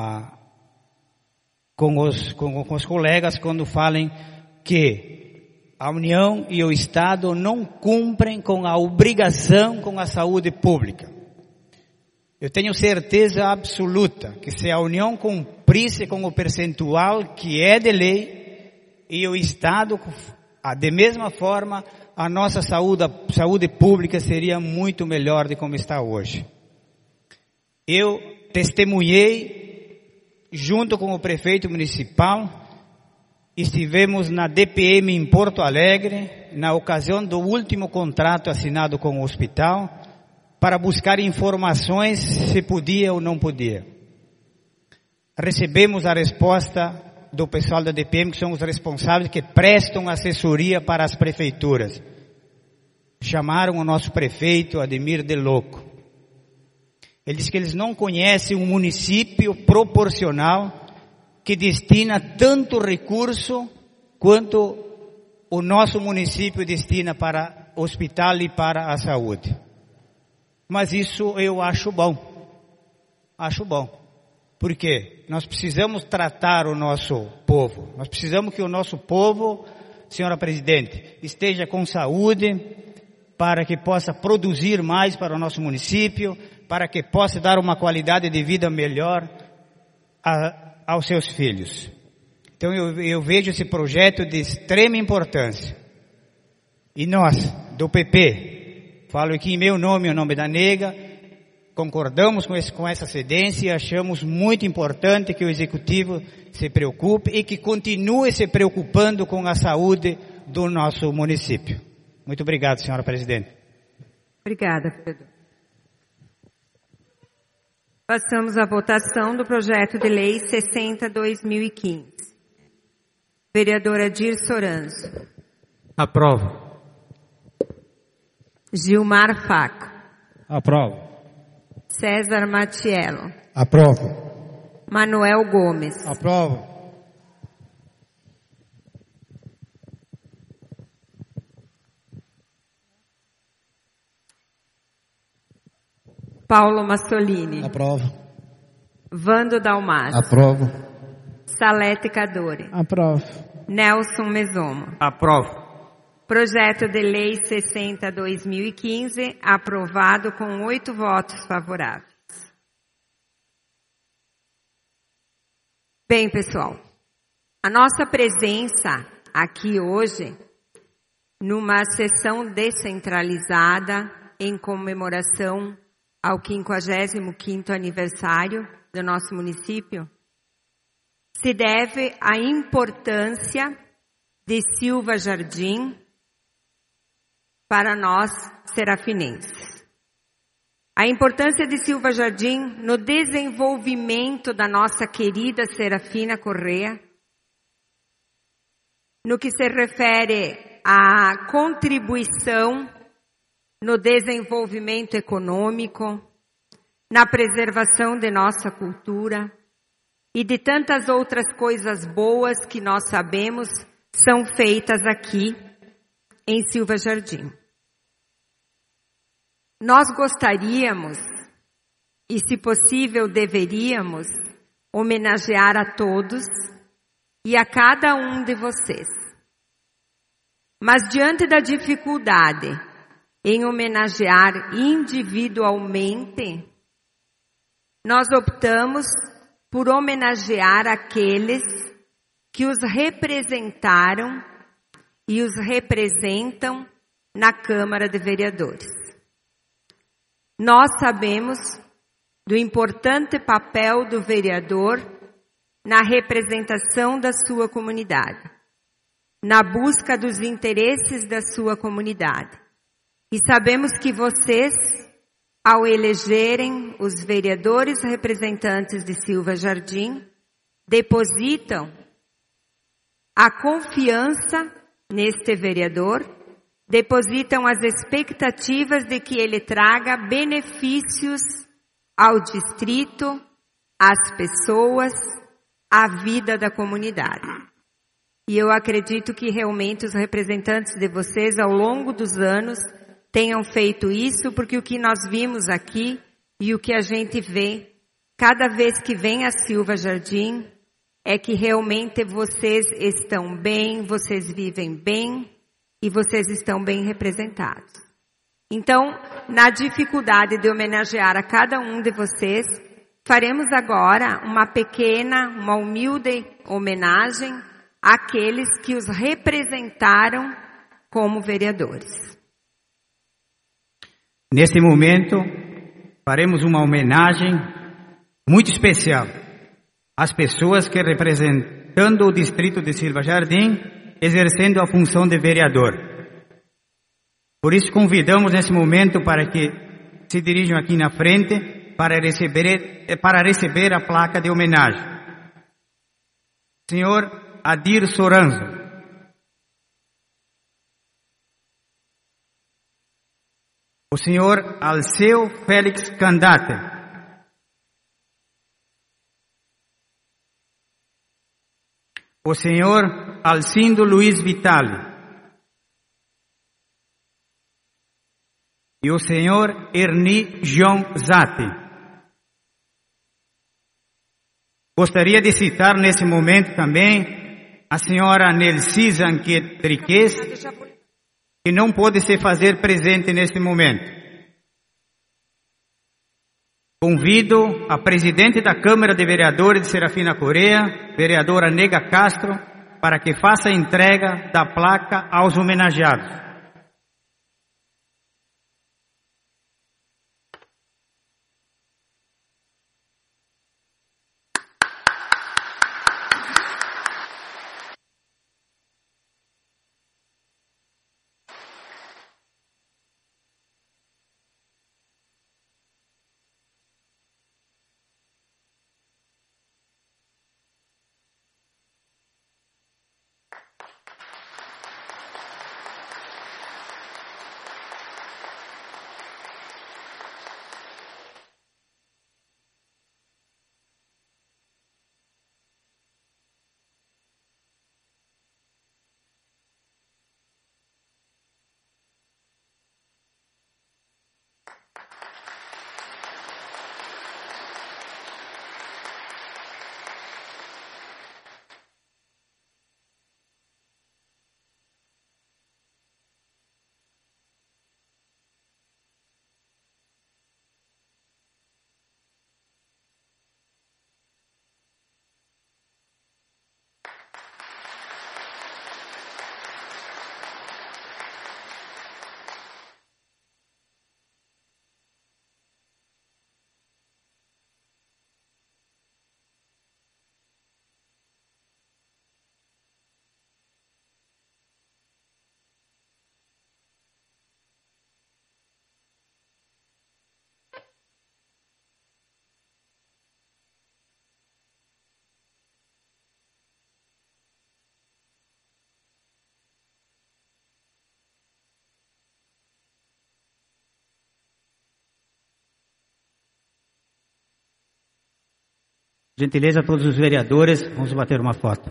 os colegas quando falam que a União e o Estado não cumprem com a obrigação com a saúde pública. Eu tenho certeza absoluta que se a União cumprisse com o percentual que é de lei e o Estado, de mesma forma, a nossa saúde pública seria muito melhor de como está hoje. Eu testemunhei, junto com o prefeito municipal, estivemos na DPM em Porto Alegre, na ocasião do último contrato assinado com o hospital, para buscar informações se podia ou não podia. Recebemos a resposta do pessoal da DPM, que são os responsáveis que prestam assessoria para as prefeituras. Chamaram o nosso prefeito, Ademir de louco. Ele disse que eles não conhecem um município proporcional que destina tanto recurso quanto o nosso município destina para hospital e para a saúde. Mas isso eu acho bom. Acho bom. Por quê? Nós precisamos tratar o nosso povo. Nós precisamos que o nosso povo, senhora presidente, esteja com saúde, para que possa produzir mais para o nosso município, para que possa dar uma qualidade de vida melhor aos seus filhos. Então eu vejo esse projeto de extrema importância. E nós, do PP, falo aqui em meu nome, em nome da Nega, concordamos com essa cedência e achamos muito importante que o Executivo se preocupe e que continue se preocupando com a saúde do nosso município. Muito obrigado, senhora presidente. Obrigada, vereador. Passamos à votação do projeto de lei 60/2015. Vereadora Dir Soranzo. Aprovo. Gilmar Faco. Aprovo. César Matiello. Aprovo. Manuel Gomes. Aprovo. Paulo Massolini. Aprovo. Vando Dalmas. Aprovo. Salete Cadore. Aprovo. Nelson Mesomo. Aprovo. Projeto de lei 60/2015, aprovado com 8 votos favoráveis. Bem, pessoal, a nossa presença aqui hoje, numa sessão descentralizada em comemoração ao 55º aniversário do nosso município, se deve à importância de Silva Jardim para nós, serafinenses. A importância de Silva Jardim no desenvolvimento da nossa querida Serafina Corrêa, no que se refere à contribuição no desenvolvimento econômico, na preservação de nossa cultura e de tantas outras coisas boas que nós sabemos são feitas aqui em Silva Jardim. Nós gostaríamos, e se possível deveríamos, homenagear a todos e a cada um de vocês. Mas diante da dificuldade em homenagear individualmente, nós optamos por homenagear aqueles que os representaram e os representam na Câmara de Vereadores. Nós sabemos do importante papel do vereador na representação da sua comunidade. na busca dos interesses da sua comunidade. E sabemos que vocês, ao elegerem os vereadores representantes de Silva Jardim, depositam a confiança neste vereador, depositam as expectativas de que ele traga benefícios ao distrito, às pessoas, à vida da comunidade. E eu acredito que realmente os representantes de vocês, ao longo dos anos, tenham feito isso, porque o que nós vimos aqui e o que a gente vê cada vez que vem a Silva Jardim é que realmente vocês estão bem, vocês vivem bem e vocês estão bem representados. Então, na dificuldade de homenagear a cada um de vocês, faremos agora uma humilde homenagem àqueles que os representaram como vereadores. Nesse momento, faremos uma homenagem muito especial às pessoas que, representando o distrito de Silva Jardim, exercendo a função de vereador. Por isso, convidamos nesse momento para que se dirijam aqui na frente para receber a placa de homenagem. Senhor Adir Soranzo. O senhor Alceu Félix Candate. O senhor Alcindo Luiz Vitali. E o senhor Erni João Zatti. Gostaria de citar nesse momento também a senhora Nelcisa Anquetriques, que não pôde se fazer presente neste momento. Convido a presidente da Câmara de Vereadores de Serafina Correia, vereadora Nega Castro, para que faça a entrega da placa aos homenageados. Gentileza a todos os vereadores, vamos bater uma foto.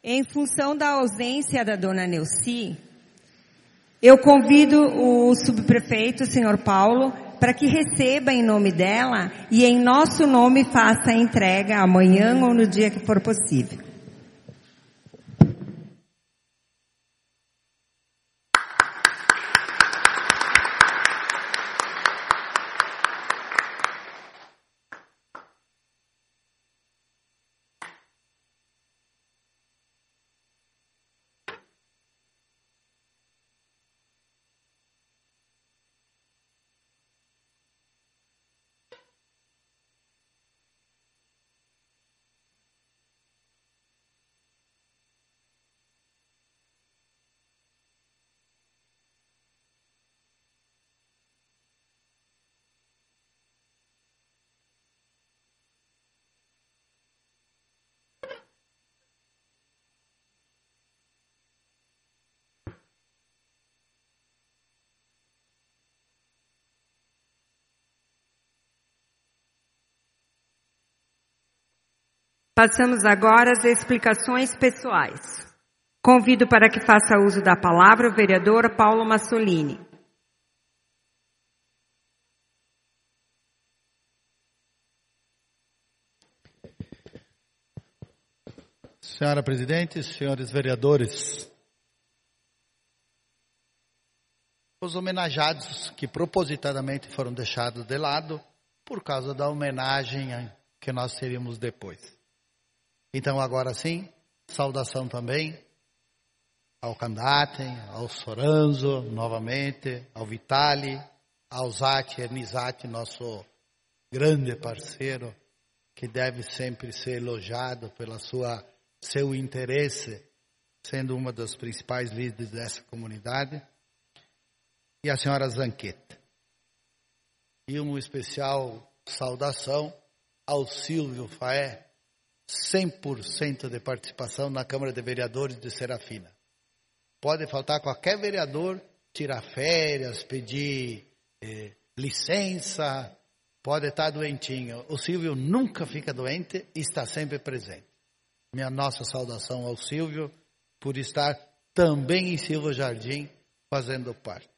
Em função da ausência da dona Neuci, eu convido o subprefeito, o senhor Paulo, para que receba em nome dela e em nosso nome faça a entrega amanhã ou no dia que for possível. Passamos agora às explicações pessoais. Convido para que faça uso da palavra o vereador Paulo Massolini. Senhora Presidente, senhores vereadores, os homenageados que propositadamente foram deixados de lado por causa da homenagem que nós teríamos depois. Então, agora sim, saudação também ao Candatem, ao Soranzo, novamente, ao Vitali, ao Zati, Ernizati, nosso grande parceiro, que deve sempre ser elogiado pela seu interesse, sendo uma das principais líderes dessa comunidade, e a senhora Zanqueta. E uma especial saudação ao Silvio Faé, 100% de participação na Câmara de Vereadores de Serafina. Pode faltar qualquer vereador, tirar férias, pedir licença, pode estar doentinho. O Silvio nunca fica doente e está sempre presente. Nossa saudação ao Silvio por estar também em Silva Jardim, fazendo parte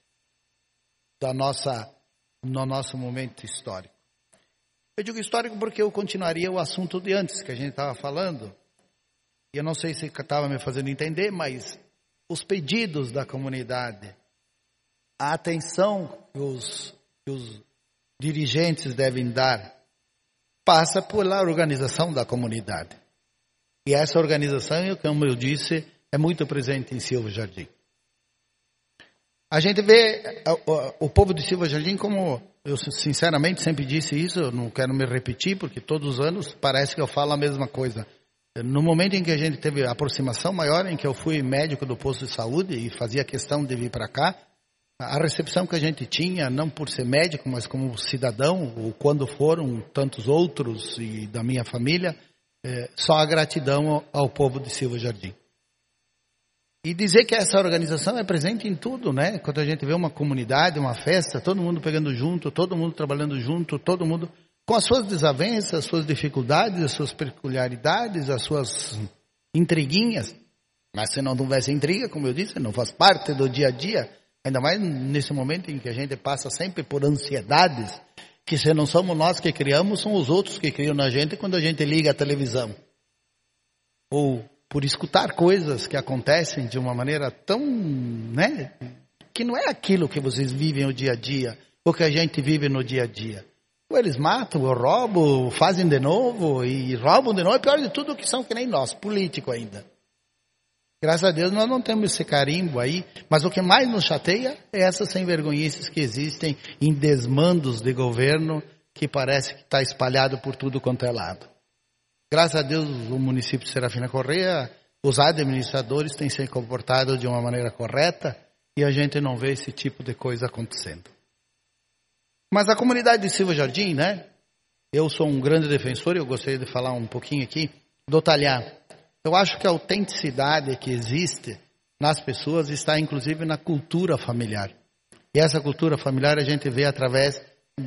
no nosso momento histórico. Eu digo histórico porque eu continuaria o assunto de antes que a gente estava falando. E eu não sei se estava me fazendo entender, mas os pedidos da comunidade, a atenção que os dirigentes devem dar, passa pela organização da comunidade. E essa organização, como eu disse, é muito presente em Silva Jardim. A gente vê o povo de Silva Jardim como... Eu sinceramente sempre disse isso, eu não quero me repetir, porque todos os anos parece que eu falo a mesma coisa. No momento em que a gente teve a aproximação maior, em que eu fui médico do posto de saúde e fazia questão de vir para cá, a recepção que a gente tinha, não por ser médico, mas como cidadão, ou quando foram tantos outros e da minha família, só a gratidão ao povo de Silva Jardim. E dizer que essa organização é presente em tudo, né? Quando a gente vê uma comunidade, uma festa, todo mundo pegando junto, todo mundo trabalhando junto, todo mundo com as suas desavenças, as suas dificuldades, as suas peculiaridades, as suas intriguinhas. Mas se não houvesse intriga, como eu disse, não faz parte do dia a dia, ainda mais nesse momento em que a gente passa sempre por ansiedades, que se não somos nós que criamos, são os outros que criam na gente quando a gente liga a televisão. Ou por escutar coisas que acontecem de uma maneira tão, né, que não é aquilo que vocês vivem no dia a dia, ou que a gente vive no dia a dia. Ou eles matam, ou roubam, ou fazem de novo, e roubam de novo, e pior de tudo que são que nem nós, político ainda. Graças a Deus nós não temos esse carimbo aí, mas o que mais nos chateia é essas sem-vergonhices que existem em desmandos de governo, que parece que está espalhado por tudo quanto é lado. Graças a Deus, o município de Serafina Correia, os administradores têm se comportado de uma maneira correta e a gente não vê esse tipo de coisa acontecendo. Mas a comunidade de Silva Jardim, né? Eu sou um grande defensor e eu gostaria de falar um pouquinho aqui do talhar. Eu acho que a autenticidade que existe nas pessoas está inclusive na cultura familiar. E essa cultura familiar a gente vê através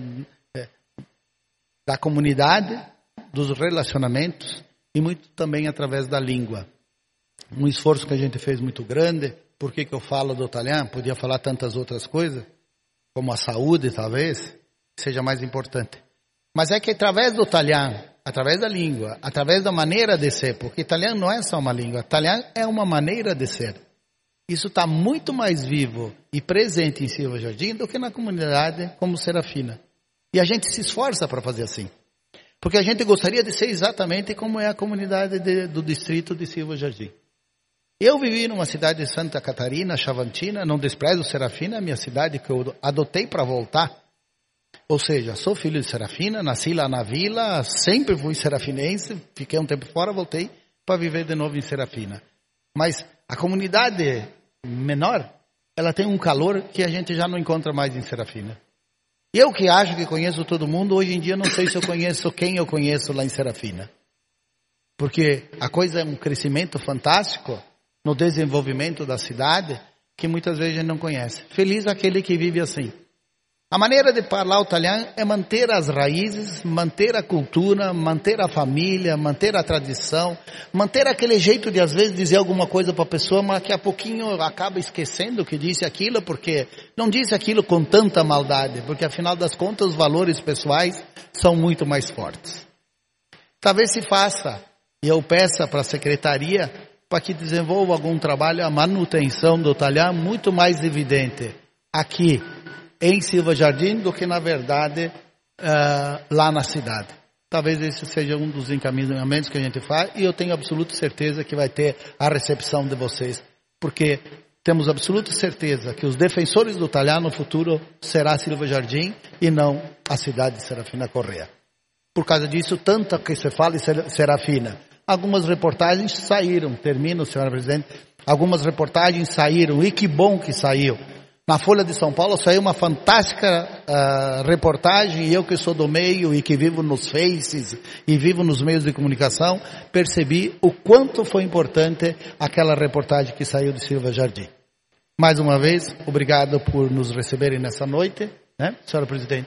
da comunidade, dos relacionamentos e muito também através da língua. um esforço que a gente fez muito grande. Por que eu falo do Talhã? Podia falar tantas outras coisas, como a saúde, talvez, seja mais importante. Mas é que através do Talhã, através da língua, através da maneira de ser, porque Talhã não é só uma língua, Talhã é uma maneira de ser. Isso está muito mais vivo e presente em Silva Jardim do que na comunidade como Serafina. E a gente se esforça para fazer assim. Porque a gente gostaria de ser exatamente como é a comunidade do distrito de Silva Jardim. Eu vivi numa cidade de Santa Catarina, Chavantina, não desprezo Serafina, a minha cidade que eu adotei para voltar. Ou seja, sou filho de Serafina, nasci lá na vila, sempre fui serafinense, fiquei um tempo fora, voltei para viver de novo em Serafina. Mas a comunidade menor, ela tem um calor que a gente já não encontra mais em Serafina. Eu que acho que conheço todo mundo, hoje em dia não sei se eu conheço quem eu conheço lá em Serafina. Porque a coisa é um crescimento fantástico no desenvolvimento da cidade que muitas vezes a gente não conhece. Feliz aquele que vive assim. A maneira de falar o Talhã é manter as raízes, manter a cultura, manter a família, manter a tradição, manter aquele jeito de às vezes dizer alguma coisa para a pessoa, mas que a pouquinho acaba esquecendo que disse aquilo, porque não disse aquilo com tanta maldade, porque afinal das contas os valores pessoais são muito mais fortes. Talvez se faça, e eu peço para a secretaria, para que desenvolva algum trabalho, a manutenção do Talhã muito mais evidente aqui em Silva Jardim do que, na verdade, lá na cidade. Talvez esse seja um dos encaminhamentos que a gente faz e eu tenho absoluta certeza que vai ter a recepção de vocês, porque temos absoluta certeza que os defensores do Talhã no futuro será Silva Jardim e não a cidade de Serafina Corrêa. Por causa disso, tanto que se fala em Serafina. Algumas reportagens saíram, termino, senhora presidente, algumas reportagens saíram e que bom que saiu. Na Folha de São Paulo saiu uma fantástica reportagem, e eu que sou do meio e que vivo nos Faces e vivo nos meios de comunicação, percebi o quanto foi importante aquela reportagem que saiu de Silva Jardim. Mais uma vez, obrigado por nos receberem nessa noite, né, senhora presidente,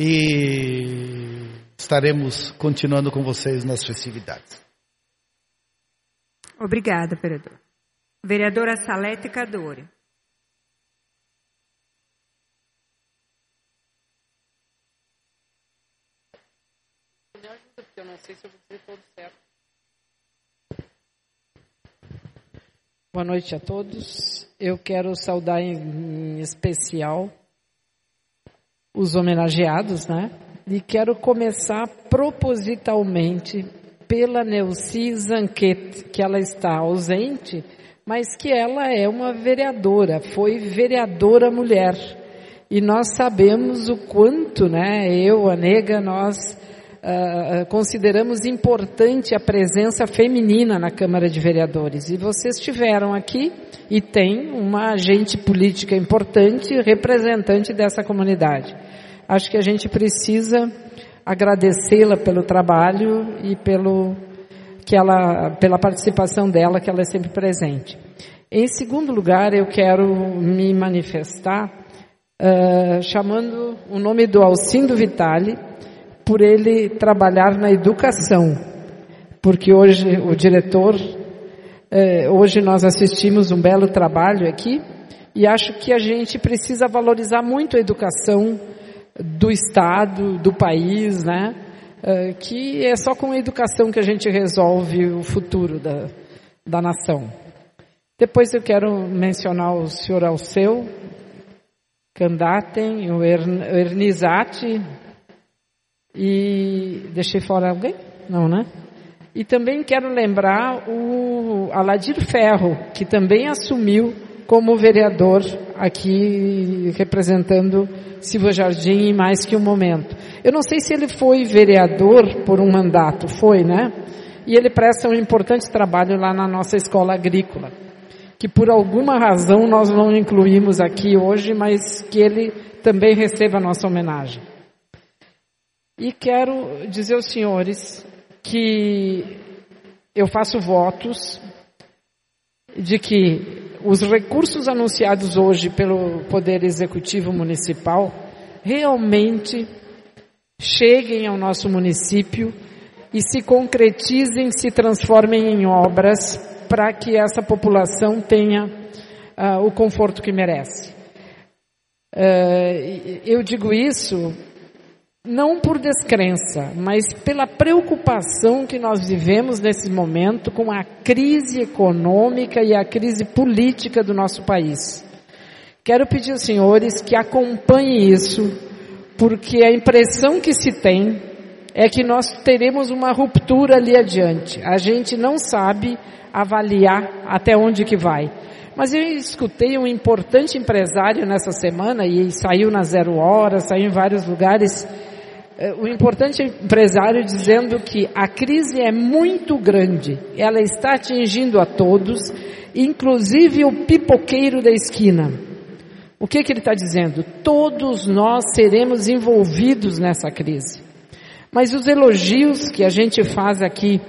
e estaremos continuando com vocês nas festividades. Obrigada, vereador. Vereadora Salete Cadore. Eu não sei se eu vou dizer tudo certo. Boa noite a todos. Eu quero saudar em especial os homenageados, né? E quero começar propositalmente pela Neuci Zanquet, que ela está ausente, mas que ela é uma vereadora, foi vereadora mulher. E nós sabemos o quanto, né? Eu, a Nega, nós consideramos importante a presença feminina na Câmara de Vereadores. E vocês estiveram aqui e tem uma agente política importante, representante dessa comunidade. Acho que a gente precisa agradecê-la pelo trabalho e pela participação dela, que ela é sempre presente. Em segundo lugar, eu quero me manifestar chamando o nome do Alcindo Vitali, por ele trabalhar na educação, porque hoje o diretor, hoje nós assistimos um belo trabalho aqui, e acho que a gente precisa valorizar muito a educação do Estado, do país, né? Que é só com a educação que a gente resolve o futuro da nação. Depois eu quero mencionar o senhor Alceu Candaten, o Ernizati, e deixei fora alguém? Não, né? E também quero lembrar o Aladir Ferro, que também assumiu como vereador aqui, representando Silva Jardim em mais que um momento. Eu não sei se ele foi vereador por um mandato, foi, né? E ele presta um importante trabalho lá na nossa escola agrícola, que por alguma razão nós não incluímos aqui hoje, mas que ele também receba a nossa homenagem. E quero dizer aos senhores que eu faço votos de que os recursos anunciados hoje pelo Poder Executivo Municipal realmente cheguem ao nosso município e se concretizem, se transformem em obras para que essa população tenha o conforto que merece. Eu digo isso não por descrença, mas pela preocupação que nós vivemos nesse momento com a crise econômica e a crise política do nosso país. Quero pedir aos senhores que acompanhem isso, porque a impressão que se tem é que nós teremos uma ruptura ali adiante. A gente não sabe avaliar até onde que vai. Mas eu escutei um importante empresário nessa semana, e saiu na Zero Hora, saiu em vários lugares, um importante empresário dizendo que a crise é muito grande, ela está atingindo a todos, inclusive o pipoqueiro da esquina. O que ele está dizendo? Todos nós seremos envolvidos nessa crise. Mas os elogios que a gente faz aqui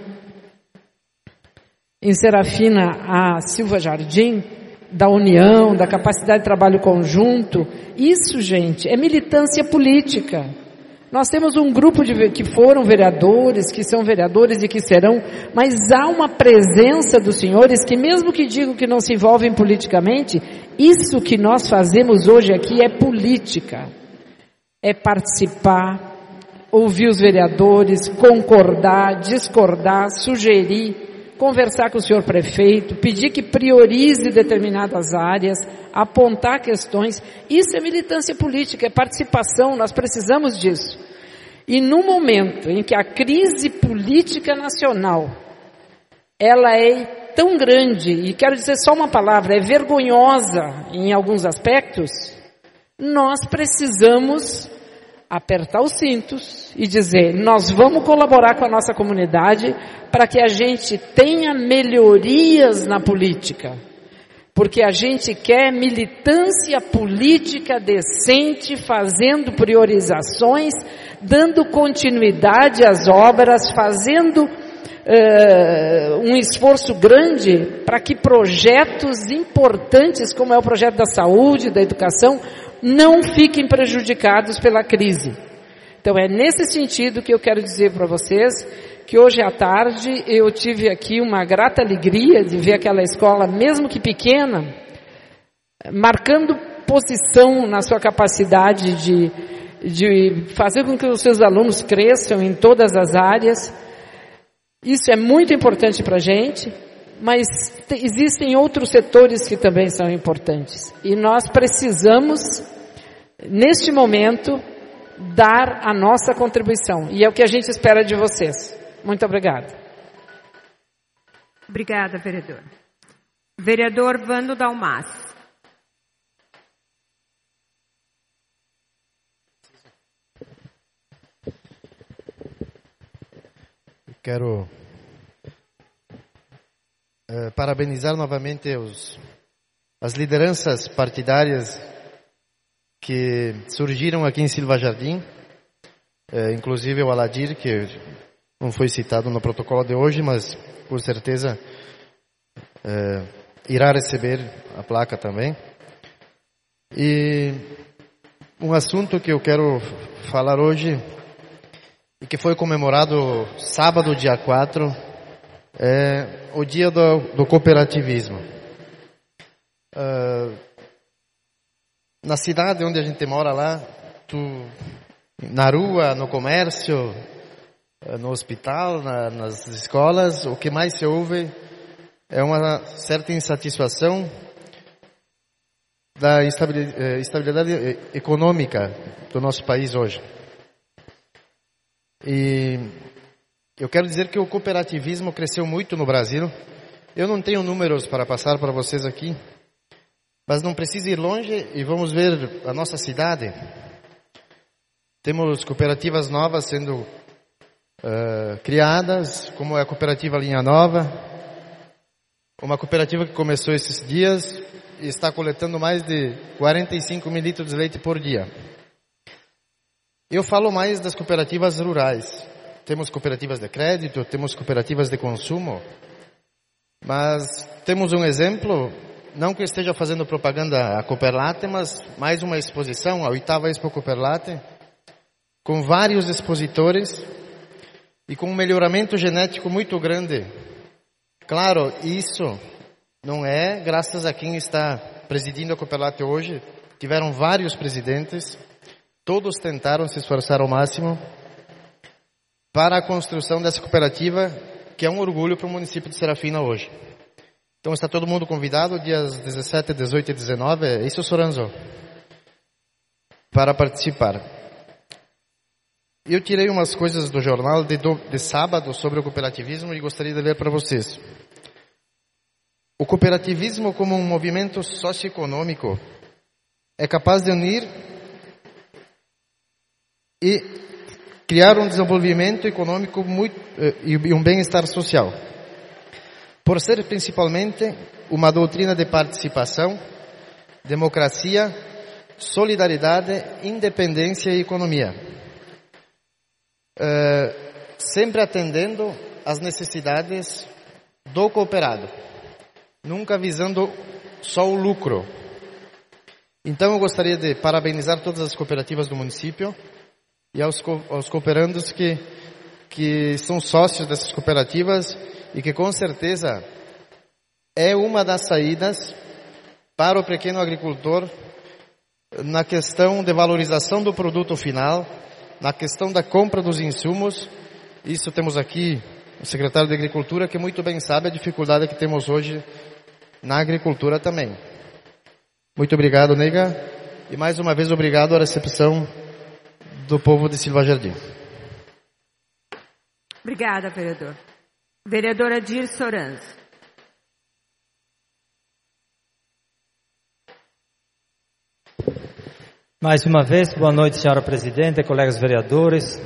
em Serafina a Silva Jardim, da união, da capacidade de trabalho conjunto, isso, gente, é militância política. Nós temos um grupo que foram vereadores, que são vereadores e que serão, mas há uma presença dos senhores que, mesmo que digam que não se envolvem politicamente, isso que nós fazemos hoje aqui é política. É participar, ouvir os vereadores, concordar, discordar, sugerir, conversar com o senhor prefeito, pedir que priorize determinadas áreas, apontar questões. Isso é militância política, é participação, nós precisamos disso. E no momento em que a crise política nacional, ela é tão grande, e quero dizer só uma palavra, é vergonhosa em alguns aspectos, nós precisamos apertar os cintos e dizer, nós vamos colaborar com a nossa comunidade para que a gente tenha melhorias na política. Porque a gente quer militância política decente, fazendo priorizações, dando continuidade às obras, fazendo um esforço grande para que projetos importantes, como é o projeto da saúde, da educação, não fiquem prejudicados pela crise. Então é nesse sentido que eu quero dizer para vocês que hoje à tarde eu tive aqui uma grata alegria de ver aquela escola, mesmo que pequena, marcando posição na sua capacidade de fazer com que os seus alunos cresçam em todas as áreas. Isso é muito importante para a gente, mas existem outros setores que também são importantes. E nós precisamos, neste momento, dar a nossa contribuição. E é o que a gente espera de vocês. Muito obrigada. Obrigada, vereador. Vereador Vando Dalmas. Quero parabenizar novamente as lideranças partidárias que surgiram aqui em Silva Jardim, inclusive o Aladir, que não foi citado no protocolo de hoje, mas por certeza irá receber a placa também. E um assunto que eu quero falar hoje, e que foi comemorado sábado, dia 4, é o dia do cooperativismo. Na cidade onde a gente mora lá, na rua, no comércio, no hospital, nas escolas, o que mais se ouve é uma certa insatisfação da estabilidade econômica do nosso país hoje. E eu quero dizer que o cooperativismo cresceu muito no Brasil. Eu não tenho números para passar para vocês aqui, mas não precisa ir longe e vamos ver a nossa cidade. Temos cooperativas novas sendo criadas, como é a cooperativa Linha Nova, uma cooperativa que começou esses dias e está coletando mais de 45 mil litros de leite por dia. Eu falo mais das cooperativas rurais. Temos cooperativas de crédito, temos cooperativas de consumo, mas temos um exemplo, não que eu esteja fazendo propaganda a Cooperlate, mas mais uma exposição, a 8ª Expo Cooperlate, com vários expositores e com um melhoramento genético muito grande, Claro, isso não é graças a quem está presidindo a Cooperlate hoje. Tiveram vários presidentes, todos tentaram se esforçar ao máximo para a construção dessa cooperativa, que é um orgulho para o município de Serafina hoje. Então está todo mundo convidado, dias 17, 18 e 19, é isso, Soranzo? Para participar. Eu tirei umas coisas do jornal de sábado sobre o cooperativismo e gostaria de ler para vocês. O cooperativismo, como um movimento socioeconômico, é capaz de unir e criar um desenvolvimento econômico e um bem-estar social. Por ser principalmente uma doutrina de participação, democracia, solidariedade, independência e economia. Sempre atendendo às necessidades do cooperado, nunca visando só o lucro. Então eu gostaria de parabenizar todas as cooperativas do município e aos cooperandos que são sócios dessas cooperativas e que com certeza é uma das saídas para o pequeno agricultor na questão de valorização do produto final, na questão da compra dos insumos. Isso temos aqui o secretário de Agricultura, que muito bem sabe a dificuldade que temos hoje na agricultura também. Muito obrigado, Nega. E mais uma vez obrigado à recepção do povo de Silva Jardim. Obrigada, vereador. Vereadora Dir Soranzo. Mais uma vez, boa noite, senhora presidente, colegas vereadores,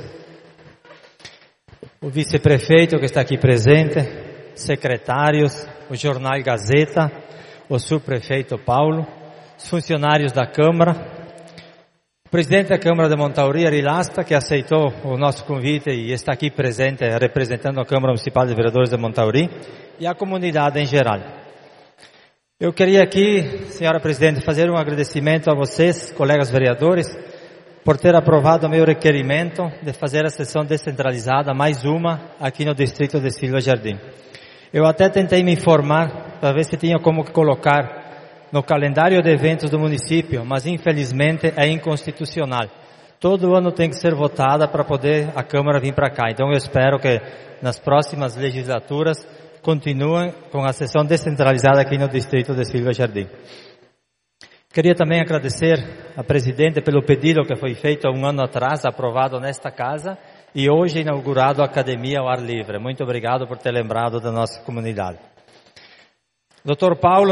o vice-prefeito que está aqui presente, secretários, o jornal Gazeta, o subprefeito Paulo, os funcionários da Câmara, o presidente da Câmara de Montauri, Ari Lasta, que aceitou o nosso convite e está aqui presente representando a Câmara Municipal de Vereadores de Montauri, e a comunidade em geral. Eu queria aqui, senhora presidente, fazer um agradecimento a vocês, colegas vereadores, por ter aprovado o meu requerimento de fazer a sessão descentralizada, mais uma, aqui no distrito de Silva Jardim. Eu até tentei me informar para ver se tinha como colocar no calendário de eventos do município, mas infelizmente é inconstitucional. Todo ano tem que ser votada para poder a Câmara vir para cá. Então eu espero que nas próximas legislaturas continuem com a sessão descentralizada aqui no distrito de Silva Jardim. Queria também agradecer a presidente pelo pedido que foi feito há um ano atrás, aprovado nesta casa, e hoje inaugurado a Academia ao Ar Livre. Muito obrigado por ter lembrado da nossa comunidade. Doutor Paulo,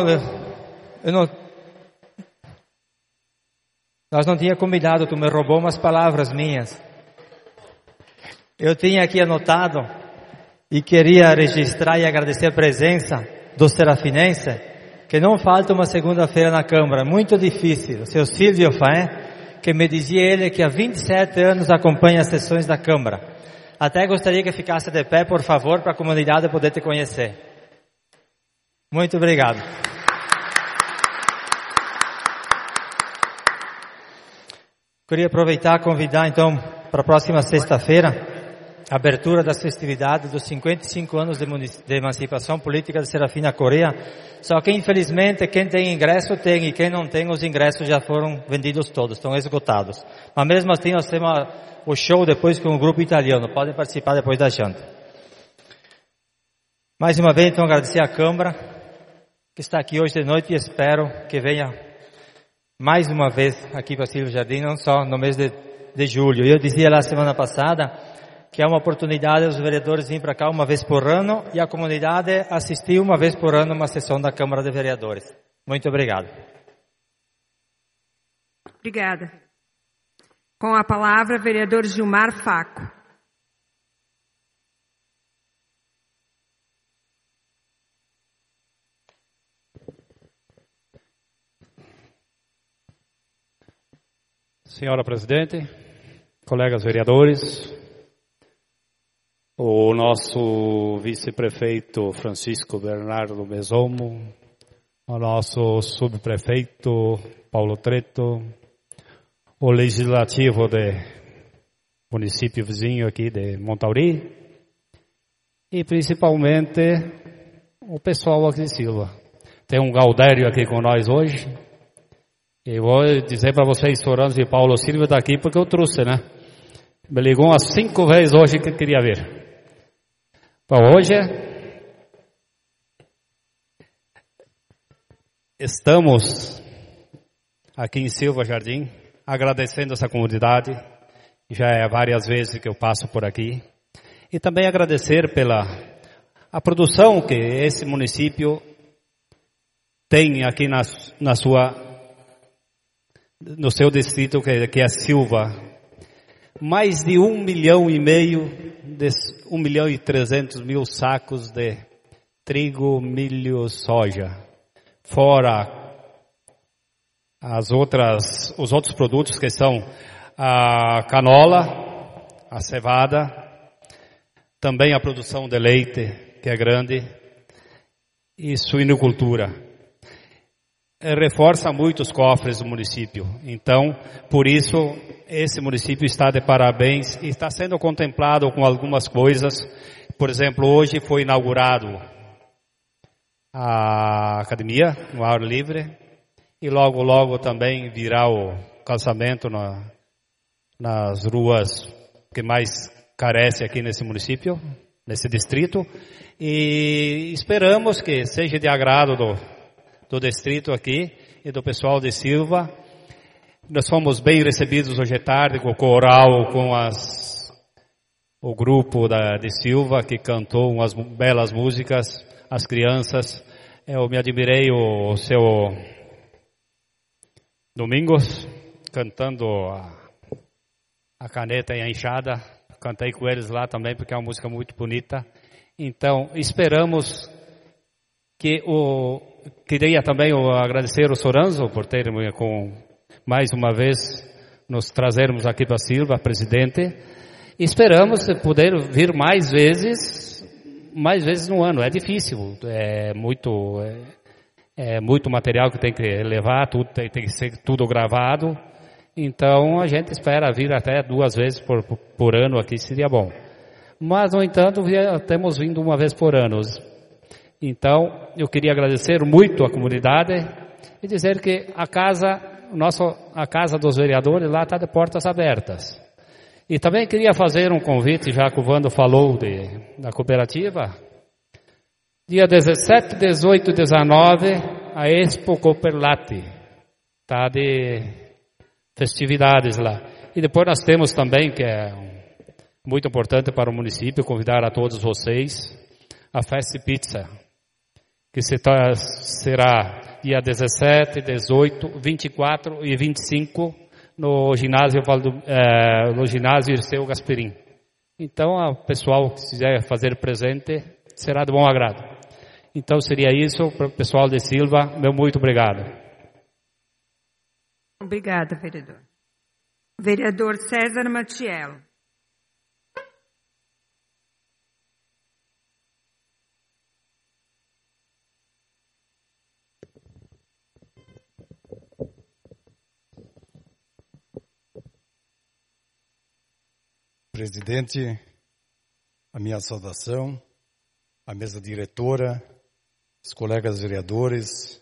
nós não tínhamos combinado, tu me roubou umas palavras minhas. Eu tinha aqui anotado e queria registrar e agradecer a presença do serafinense, que não falta uma segunda-feira na Câmara, muito difícil, o seu Silvio Faé, que me dizia ele que há 27 anos acompanha as sessões da Câmara. Até gostaria que ficasse de pé, por favor, para a comunidade poder te conhecer. Muito obrigado. Queria aproveitar e convidar, então, para a próxima sexta-feira, a abertura das festividades dos 55 anos de emancipação política de Serafina Correia. Só que, infelizmente, quem tem ingresso tem, e quem não tem, os ingressos já foram vendidos todos, estão esgotados. Mas mesmo assim, nós temos o show depois com o grupo italiano, podem participar depois da janta. Mais uma vez, então, agradecer à Câmara, que está aqui hoje de noite, e espero que venha mais uma vez aqui para Silva Jardim, não só no mês de julho. Eu dizia lá semana passada que é uma oportunidade os vereadores virem para cá uma vez por ano e a comunidade assistir uma vez por ano uma sessão da Câmara de Vereadores. Muito obrigado. Obrigada. Com a palavra, vereador Gilmar Faco. Senhora presidente, colegas vereadores, o nosso vice-prefeito Francisco Bernardo Mesomo, o nosso subprefeito Paulo Treto, o legislativo do município vizinho aqui de Montauri e principalmente o pessoal aqui de Silva. Tem um Gaudério aqui com nós hoje. E vou dizer para vocês, Soranzo e Paulo Silva está aqui porque eu trouxe, né? Me ligou umas 5 vezes hoje que queria ver. Bom, hoje estamos aqui em Silva Jardim, agradecendo essa comunidade. Já é várias vezes que eu passo por aqui. E também agradecer pela a produção que esse município tem aqui no seu distrito, que é Silva. Mais de 1,5 milhão, 1.300.000 sacos de trigo, milho, soja. Fora os outros produtos que são a canola, a cevada, também a produção de leite, que é grande, e suinocultura. Reforça muito os cofres do município. Então, por isso, esse município está de parabéns e está sendo contemplado com algumas coisas. Por exemplo, hoje foi inaugurado a academia no ar livre e logo também virá o calçamento nas ruas que mais carece aqui nesse município, nesse distrito, e esperamos que seja de agrado do distrito aqui e do pessoal de Silva. Nós fomos bem recebidos hoje à tarde com o coral, com o grupo de Silva que cantou umas belas músicas, as crianças. Eu me admirei o seu Domingos cantando a caneta e a enxada. Cantei com eles lá também porque é uma música muito bonita. Então, esperamos que queria também agradecer o Soranzo por ter mais uma vez nos trazermos aqui para Silva, presidente. Esperamos poder vir mais vezes no ano. É difícil, é muito material que tem que levar, tem que ser tudo gravado. Então a gente espera vir até 2 vezes por ano aqui, seria bom. Mas, no entanto, temos vindo uma vez por ano. Então, eu queria agradecer muito a comunidade e dizer que a casa dos vereadores lá está de portas abertas. E também queria fazer um convite, já que o Vando falou da cooperativa. Dia 17, 18 e 19, a Expo Cooperlate. Está de festividades lá. E depois nós temos também, que é muito importante para o município, convidar a todos vocês, a Festa Pizza, que será dia 17, 18, 24 e 25 no ginásio Irceu Gasperim. Então, o pessoal que quiser fazer presente, será de bom agrado. Então, seria isso para o pessoal de Silva. Meu muito obrigado. Obrigada, vereador. Vereador César Matiello. Presidente, a minha saudação, a mesa diretora, os colegas vereadores,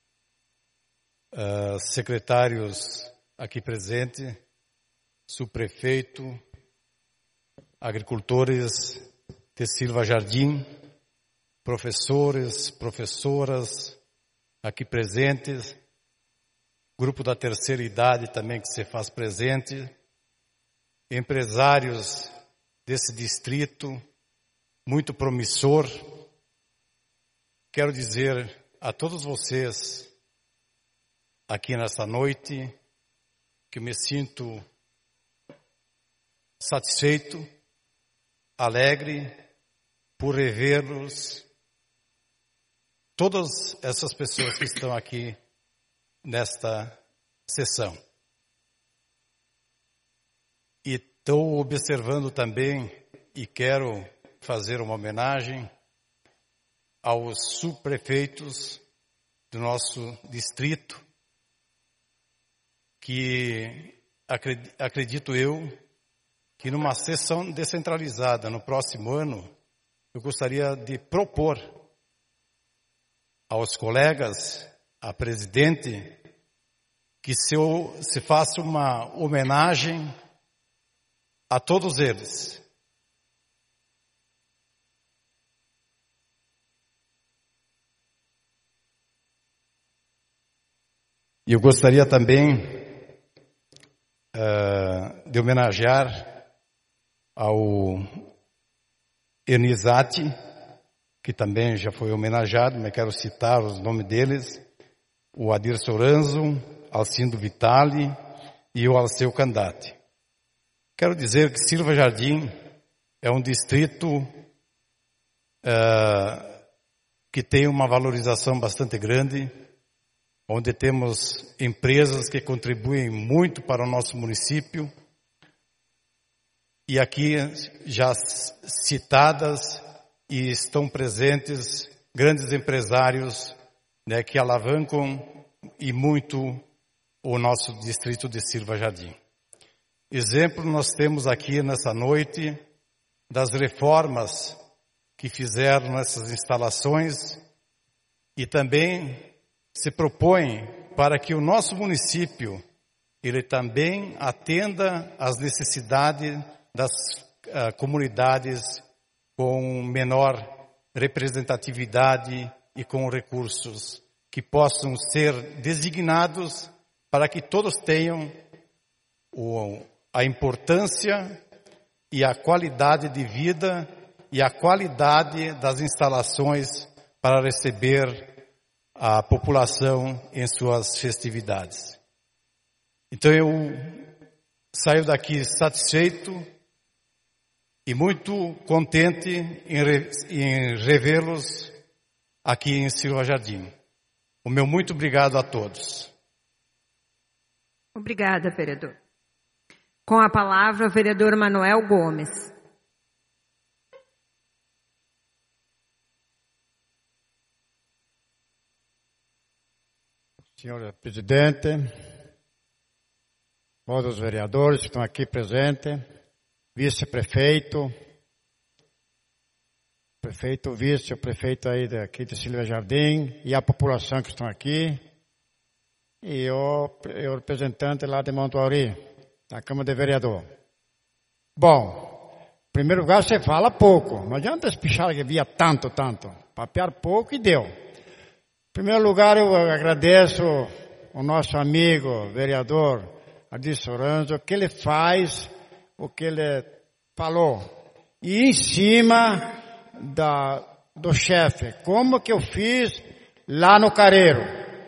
secretários aqui presentes, subprefeito, agricultores de Silva Jardim, professores, professoras aqui presentes, grupo da terceira idade também que se faz presente, empresários desse distrito, muito promissor. Quero dizer a todos vocês aqui nesta noite que me sinto satisfeito, alegre por revê-los, todas essas pessoas que estão aqui nesta sessão. E estou observando também e quero fazer uma homenagem aos subprefeitos do nosso distrito, que acredito eu que numa sessão descentralizada no próximo ano, eu gostaria de propor aos colegas, à presidente, que se faça uma homenagem a todos eles. E eu gostaria também de homenagear ao Enizati, que também já foi homenageado, mas quero citar os nomes deles, o Adir Soranzo, Alcindo Vitali e o Alceu Candati. Quero dizer que Silva Jardim é um distrito que tem uma valorização bastante grande, onde temos empresas que contribuem muito para o nosso município, e aqui já citadas e estão presentes grandes empresários, né, que alavancam e muito o nosso distrito de Silva Jardim. Exemplo nós temos aqui nessa noite das reformas que fizeram nessas instalações e também se propõe para que o nosso município ele também atenda às necessidades das comunidades com menor representatividade e com recursos que possam ser designados para que todos tenham a importância e a qualidade de vida e a qualidade das instalações para receber a população em suas festividades. Então eu saio daqui satisfeito e muito contente em revê-los aqui em Silva Jardim. O meu muito obrigado a todos. Obrigada, vereador. Com a palavra, o vereador Manuel Gomes. Senhor presidente, todos os vereadores que estão aqui presentes, vice-prefeito, prefeito, vice, o prefeito aí daqui de Silva Jardim e a população que estão aqui, e o representante lá de Montuauri, da Câmara de Vereador. Bom, em primeiro lugar você fala pouco, não adianta espichar que via tanto, papear pouco e deu. Em primeiro lugar, eu agradeço o nosso amigo, vereador Adir Soranzo, o que ele faz, o que ele falou. E em cima do chefe, como que eu fiz lá no Careiro.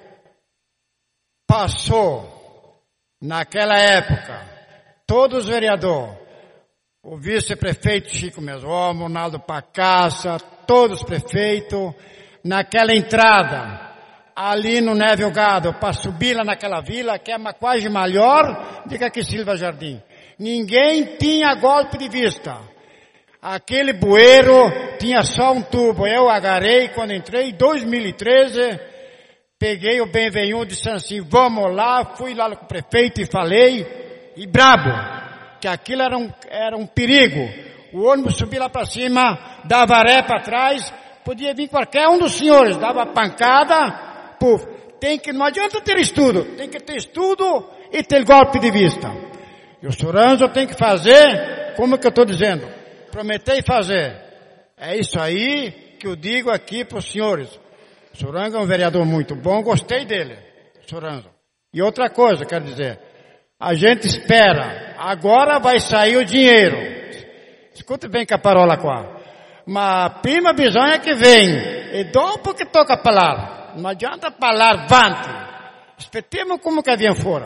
Passou, naquela época, todos os vereadores, o vice-prefeito Chico Mesomo, Ronaldo Pacaça, todos os prefeitos, naquela entrada, ali no Neve Gado, para subir lá naquela vila, que é quase maior do que aqui Silva Jardim. Ninguém tinha golpe de vista. Aquele bueiro tinha só um tubo. Eu agarrei, quando entrei em 2013, peguei o Bem-Venho e disse assim, vamos lá, fui lá com o prefeito e falei, e brabo, que aquilo era um perigo. O ônibus subia lá para cima, dava ré para trás, podia vir qualquer um dos senhores, dava pancada, puf. Não adianta ter estudo, tem que ter estudo e ter golpe de vista. E o Soranzo tem que fazer, como que eu estou dizendo, prometei fazer. É isso aí que eu digo aqui para os senhores. O Soranzo é um vereador muito bom, gostei dele, Soranzo. E outra coisa, quero dizer, a gente espera, agora vai sair o dinheiro. Escuta bem que a parola qua. Ma prima bisogna che vem, e dopo che tocca parlare. Non adianta parlare avanti. Aspettiamo come che viene fuori.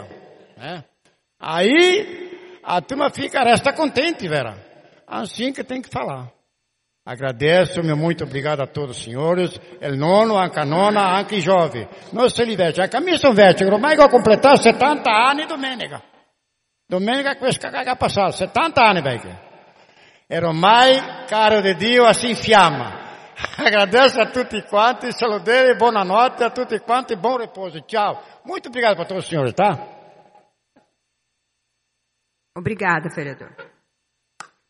Aí a turma resta contente, Vera. Assim que tem que falar. Agradeço, meu muito obrigado a todos os senhores, il nono, anche a nona, anche i giovani. Non se li vede, anche a me sono vecchio, ormai ho completato 70 anni domenica. Domenica questa che ha passato, 70 anni vecchio. E ormai, caro di Dio, si infiamma. Agradeço a tutti quanti, saludere, buonanotte a tutti quanti, buon riposo. Ciao. Muito obrigado para todos os senhores, tá? Obrigada, vereador.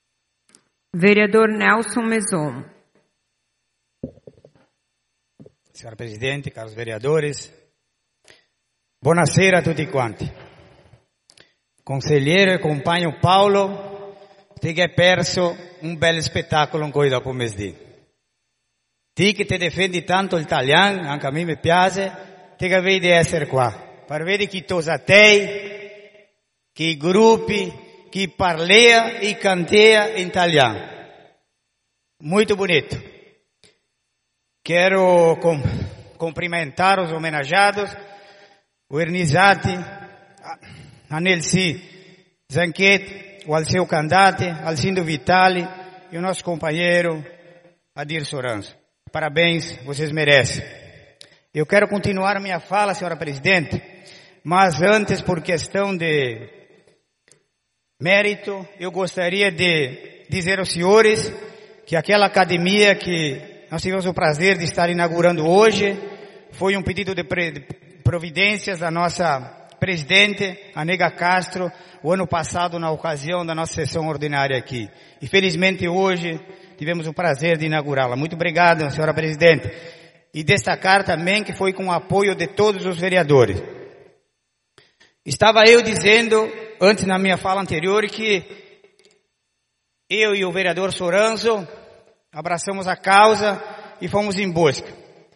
Vereador Nelson Mesomo. Senhora Presidente, caros vereadores, buonasera a tutti quanti. Consigliere e compagno Paolo, ti hai perso un bel spettacolo qui dopo mezz'ora. Ti che ti difendi tanto l'italiano, anche a me mi piace, ti che vedi di essere qua, per vedere chi tosa te, chi gruppi, chi parla e cantea in italiano. Muito bonito. Quero cumprimentar os homenageados, o Ernizati, a Nelsi Zanchetti, o Alceu Candate, Alcindo Vitali e o nosso companheiro Adir Soranzo. Parabéns, vocês merecem. Eu quero continuar minha fala, senhora presidente, mas antes, por questão de mérito, eu gostaria de dizer aos senhores que aquela academia que nós tivemos o prazer de estar inaugurando hoje foi um pedido de providências da nossa presidente, a Nega Castro, o ano passado na ocasião da nossa sessão ordinária aqui. E felizmente hoje tivemos o prazer de inaugurá-la. Muito obrigado, senhora presidente. E destacar também que foi com o apoio de todos os vereadores. Estava eu dizendo, antes na minha fala anterior, que eu e o vereador Soranzo abraçamos a causa e fomos em busca.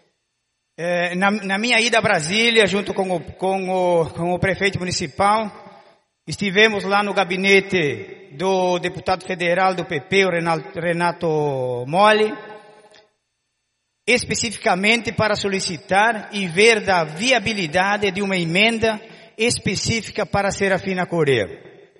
Na minha ida a Brasília, junto com o prefeito municipal, estivemos lá no gabinete do deputado federal do PP, o Renato Moli, especificamente para solicitar e ver da viabilidade de uma emenda específica para Serafina Correa.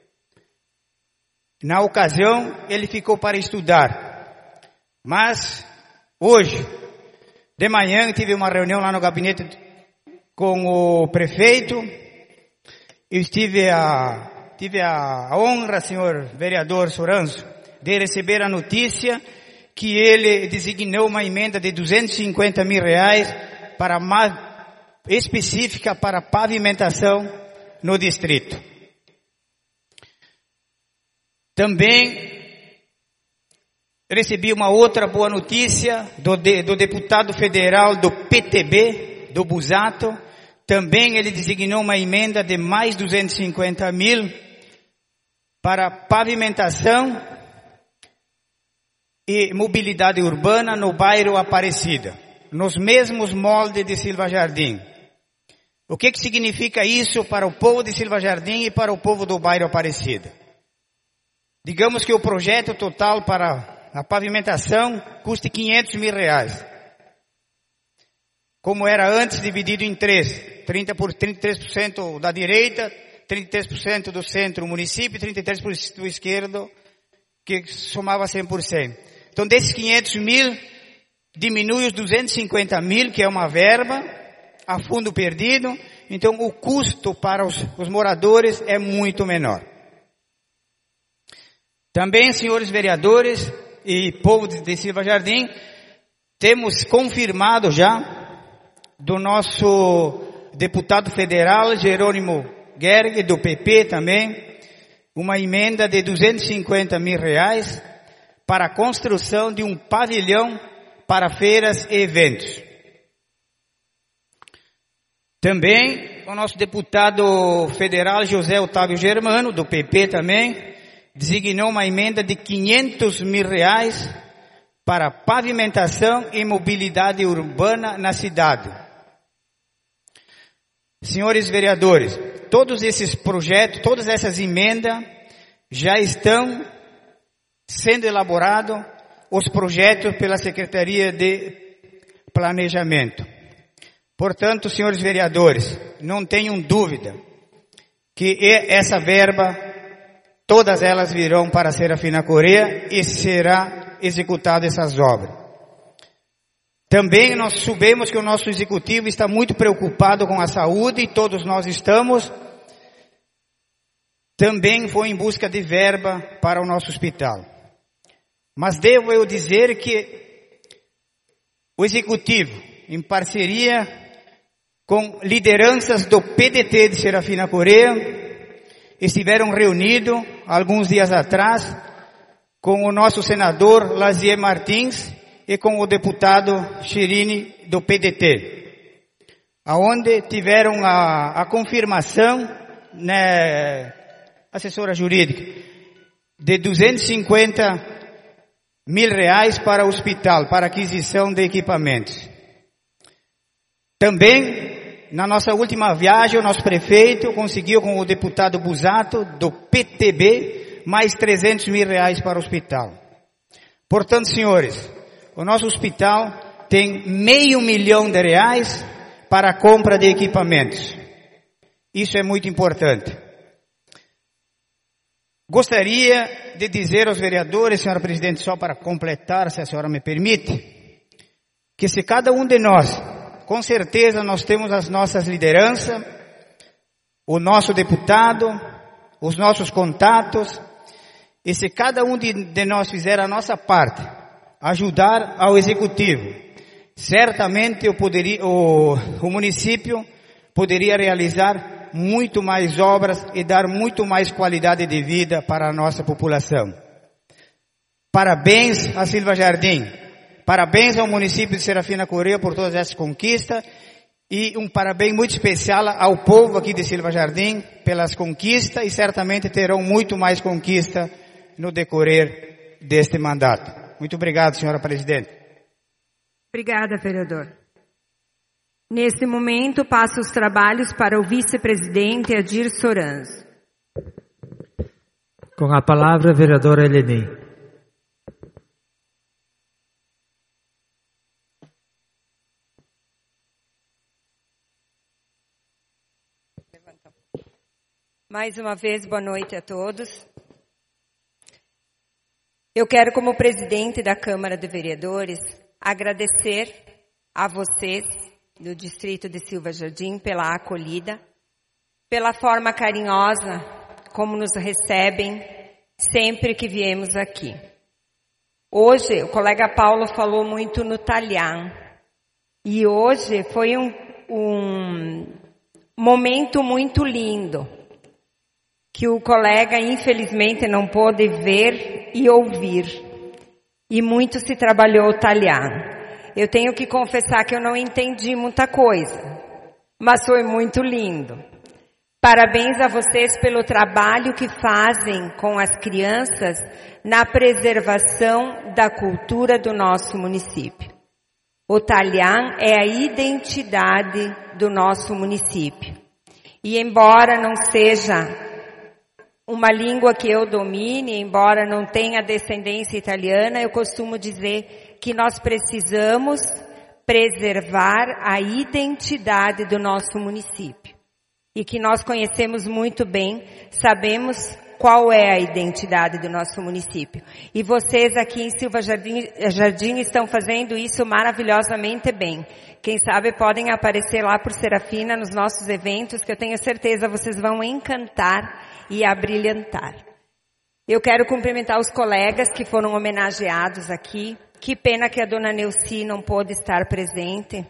Na ocasião, ele ficou para estudar, mas hoje, de manhã, tive uma reunião lá no gabinete com o prefeito. Eu tive a honra, senhor vereador Soranzo, de receber a notícia que ele designou uma emenda de R$250 mil específica para pavimentação no distrito. Também recebi uma outra boa notícia do deputado federal do PTB, do Busato. Também ele designou uma emenda de mais 250 mil para pavimentação e mobilidade urbana no bairro Aparecida, nos mesmos moldes de Silva Jardim. O que significa isso para o povo de Silva Jardim e para o povo do bairro Aparecida? Digamos que o projeto total para a pavimentação custe R$500 mil. Como era antes, dividido em 33% da direita, 33% do centro, o município, e 33% do esquerdo, que somava 100%. Então, desses 500 mil, diminui os 250 mil, que é uma verba, a fundo perdido. Então, o custo para os moradores é muito menor. Também, senhores vereadores e povo de Silva Jardim, temos confirmado já do nosso deputado federal, Jerônimo Gerg, do PP também, uma emenda de R$250 mil para a construção de um pavilhão para feiras e eventos. Também o nosso deputado federal, José Otávio Germano, do PP também, designou uma emenda de R$500 mil para pavimentação e mobilidade urbana na cidade. Senhores vereadores, todos esses projetos, todas essas emendas já estão sendo elaborados, os projetos pela Secretaria de Planejamento. Portanto, senhores vereadores, não tenham dúvida que essa verba, todas elas virão para a Serafina Correa e será executada essas obras. Também nós sabemos que o nosso executivo está muito preocupado com a saúde e todos nós estamos. Também foi em busca de verba para o nosso hospital. Mas devo eu dizer que o executivo, em parceria com lideranças do PDT de Serafina Correa, estiveram reunidos alguns dias atrás com o nosso senador Lazier Martins e com o deputado Chirini do PDT, aonde tiveram a confirmação, né, assessora jurídica, de R$250 mil para o hospital, para aquisição de equipamentos. Também, na nossa última viagem, o nosso prefeito conseguiu com o deputado Busato, do PTB, mais R$300 mil para o hospital. Portanto, senhores, o nosso hospital tem R$500 mil para a compra de equipamentos. Isso é muito importante. Gostaria de dizer aos vereadores, senhora presidente, só para completar, se a senhora me permite, que se cada um de nós, com certeza nós temos as nossas lideranças, o nosso deputado, os nossos contatos, e se cada um de nós fizer a nossa parte, ajudar ao executivo, certamente o município poderia realizar muito mais obras e dar muito mais qualidade de vida para a nossa população. Parabéns a Silva Jardim, parabéns ao município de Serafina Correia por todas essas conquistas e um parabéns muito especial ao povo aqui de Silva Jardim pelas conquistas e certamente terão muito mais conquista no decorrer deste mandato. Muito obrigado, senhora presidente. Obrigada, vereador. Neste momento, passo os trabalhos para o vice-presidente Adir Sorans. Com a palavra, vereadora Eleni. Mais uma vez, boa noite a todos. Eu quero, como presidente da Câmara de Vereadores, agradecer a vocês do Distrito de Silva Jardim pela acolhida, pela forma carinhosa como nos recebem sempre que viemos aqui. Hoje, o colega Paulo falou muito no Talhão, e hoje foi um momento muito lindo, que o colega infelizmente não pôde ver e ouvir, e muito se trabalhou o Talhão. Eu tenho que confessar que eu não entendi muita coisa, mas foi muito lindo. Parabéns a vocês pelo trabalho que fazem com as crianças na preservação da cultura do nosso município. O Talhão é a identidade do nosso município. E embora não seja uma língua que eu domine, embora não tenha descendência italiana, eu costumo dizer que nós precisamos preservar a identidade do nosso município. E que nós conhecemos muito bem, sabemos qual é a identidade do nosso município. E vocês aqui em Silva Jardim estão fazendo isso maravilhosamente bem. Quem sabe podem aparecer lá por Serafina nos nossos eventos, que eu tenho certeza vocês vão encantar e abrilhantar. Eu quero cumprimentar os colegas que foram homenageados aqui. Que pena que a dona Neuci não pôde estar presente.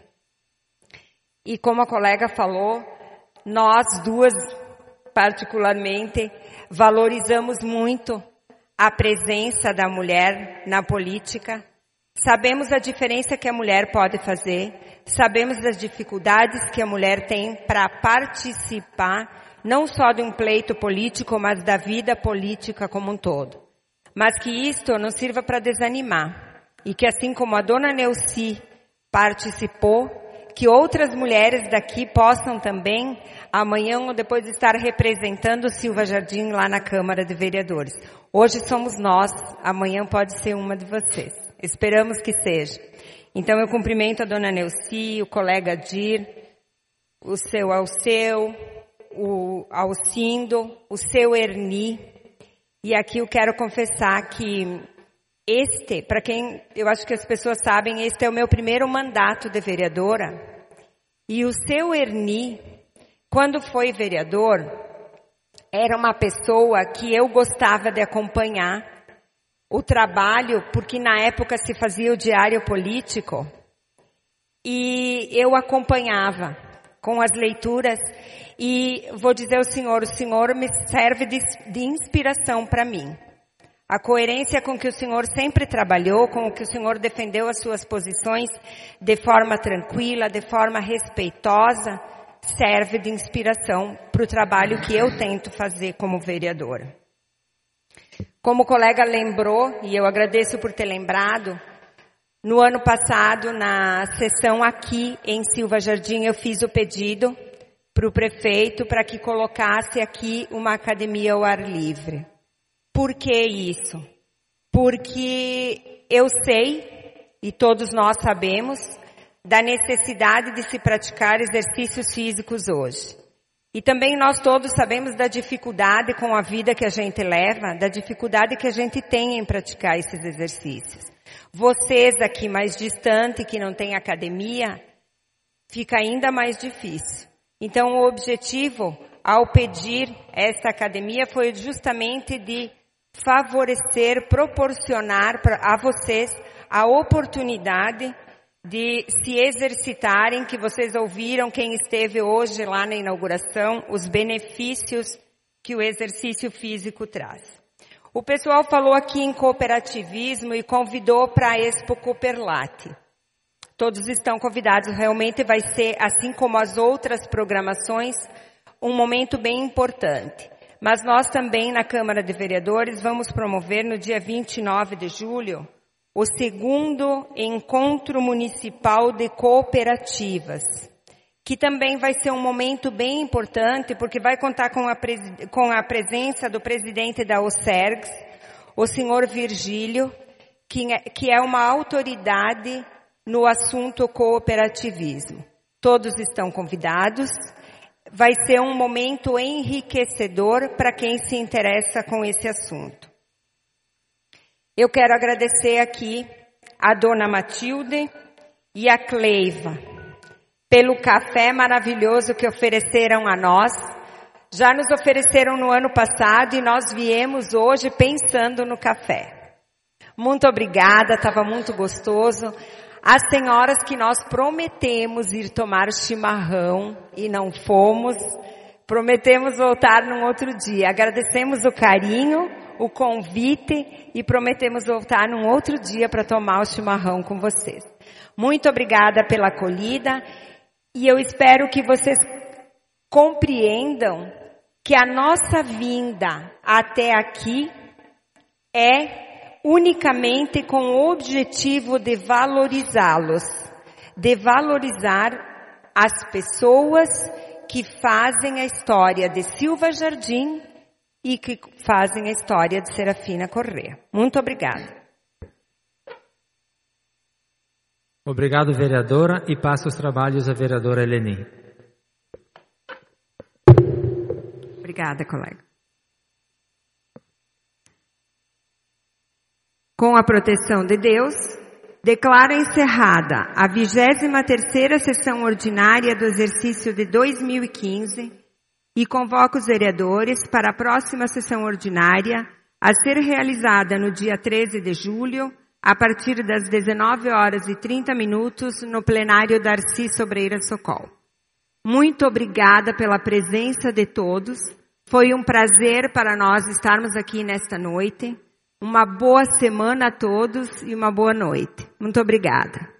E como a colega falou, nós duas, particularmente, valorizamos muito a presença da mulher na política. Sabemos a diferença que a mulher pode fazer. Sabemos das dificuldades que a mulher tem para participar, não só de um pleito político, mas da vida política como um todo. Mas que isto não sirva para desanimar. E que assim como a dona Neuci participou, que outras mulheres daqui possam também, amanhã ou depois, estar representando o Silva Jardim lá na Câmara de Vereadores. Hoje somos nós, amanhã pode ser uma de vocês. Esperamos que seja. Então eu cumprimento a dona Neuci, o colega Adir, o seu Alceu, o Alcindo, o seu Erni. E aqui eu quero confessar que para quem, eu acho que as pessoas sabem, este é o meu primeiro mandato de vereadora. E o seu Erni, quando foi vereador, era uma pessoa que eu gostava de acompanhar o trabalho, porque na época se fazia o diário político. E eu acompanhava com as leituras. E vou dizer ao senhor, o senhor me serve de inspiração para mim. A coerência com que o senhor sempre trabalhou, com o que o senhor defendeu as suas posições de forma tranquila, de forma respeitosa, serve de inspiração para o trabalho que eu tento fazer como vereadora. Como o colega lembrou, e eu agradeço por ter lembrado, no ano passado, na sessão aqui em Silva Jardim, eu fiz o pedido para o prefeito para que colocasse aqui uma academia ao ar livre. Por que isso? Porque eu sei, e todos nós sabemos, da necessidade de se praticar exercícios físicos hoje. E também nós todos sabemos da dificuldade com a vida que a gente leva, da dificuldade que a gente tem em praticar esses exercícios. Vocês aqui mais distante, que não têm academia, fica ainda mais difícil. Então o objetivo, ao pedir essa academia, foi justamente de favorecer, proporcionar a vocês a oportunidade de se exercitarem, que vocês ouviram, quem esteve hoje lá na inauguração, os benefícios que o exercício físico traz. O pessoal falou aqui em cooperativismo e convidou para a Expo Cooperlate. Todos estão convidados, realmente vai ser, assim como as outras programações, um momento bem importante. Mas nós também, na Câmara de Vereadores, vamos promover no dia 29 de julho, o segundo Encontro Municipal de Cooperativas, que também vai ser um momento bem importante, porque vai contar com a presença do presidente da OCERGS, o senhor Virgílio, que é uma autoridade no assunto cooperativismo. Todos estão convidados. Vai ser um momento enriquecedor para quem se interessa com esse assunto. Eu quero agradecer aqui a dona Matilde e a Cleiva pelo café maravilhoso que ofereceram a nós. Já nos ofereceram no ano passado e nós viemos hoje pensando no café. Muito obrigada, estava muito gostoso. As senhoras que nós prometemos ir tomar chimarrão e não fomos, prometemos voltar num outro dia. Agradecemos o carinho, o convite e prometemos voltar num outro dia para tomar o chimarrão com vocês. Muito obrigada pela acolhida e eu espero que vocês compreendam que a nossa vinda até aqui é unicamente com o objetivo de valorizá-los, de valorizar as pessoas que fazem a história de Silva Jardim e que fazem a história de Serafina Corrêa. Muito obrigada. Obrigado, vereadora, e passo os trabalhos à vereadora Eleni. Obrigada, colega. Com a proteção de Deus, declaro encerrada a 23ª sessão ordinária do exercício de 2015 e convoco os vereadores para a próxima sessão ordinária a ser realizada no dia 13 de julho, a partir das 19h30 no plenário Darcy Sobreira Socol. Muito obrigada pela presença de todos. Foi um prazer para nós estarmos aqui nesta noite. Uma boa semana a todos e uma boa noite. Muito obrigada.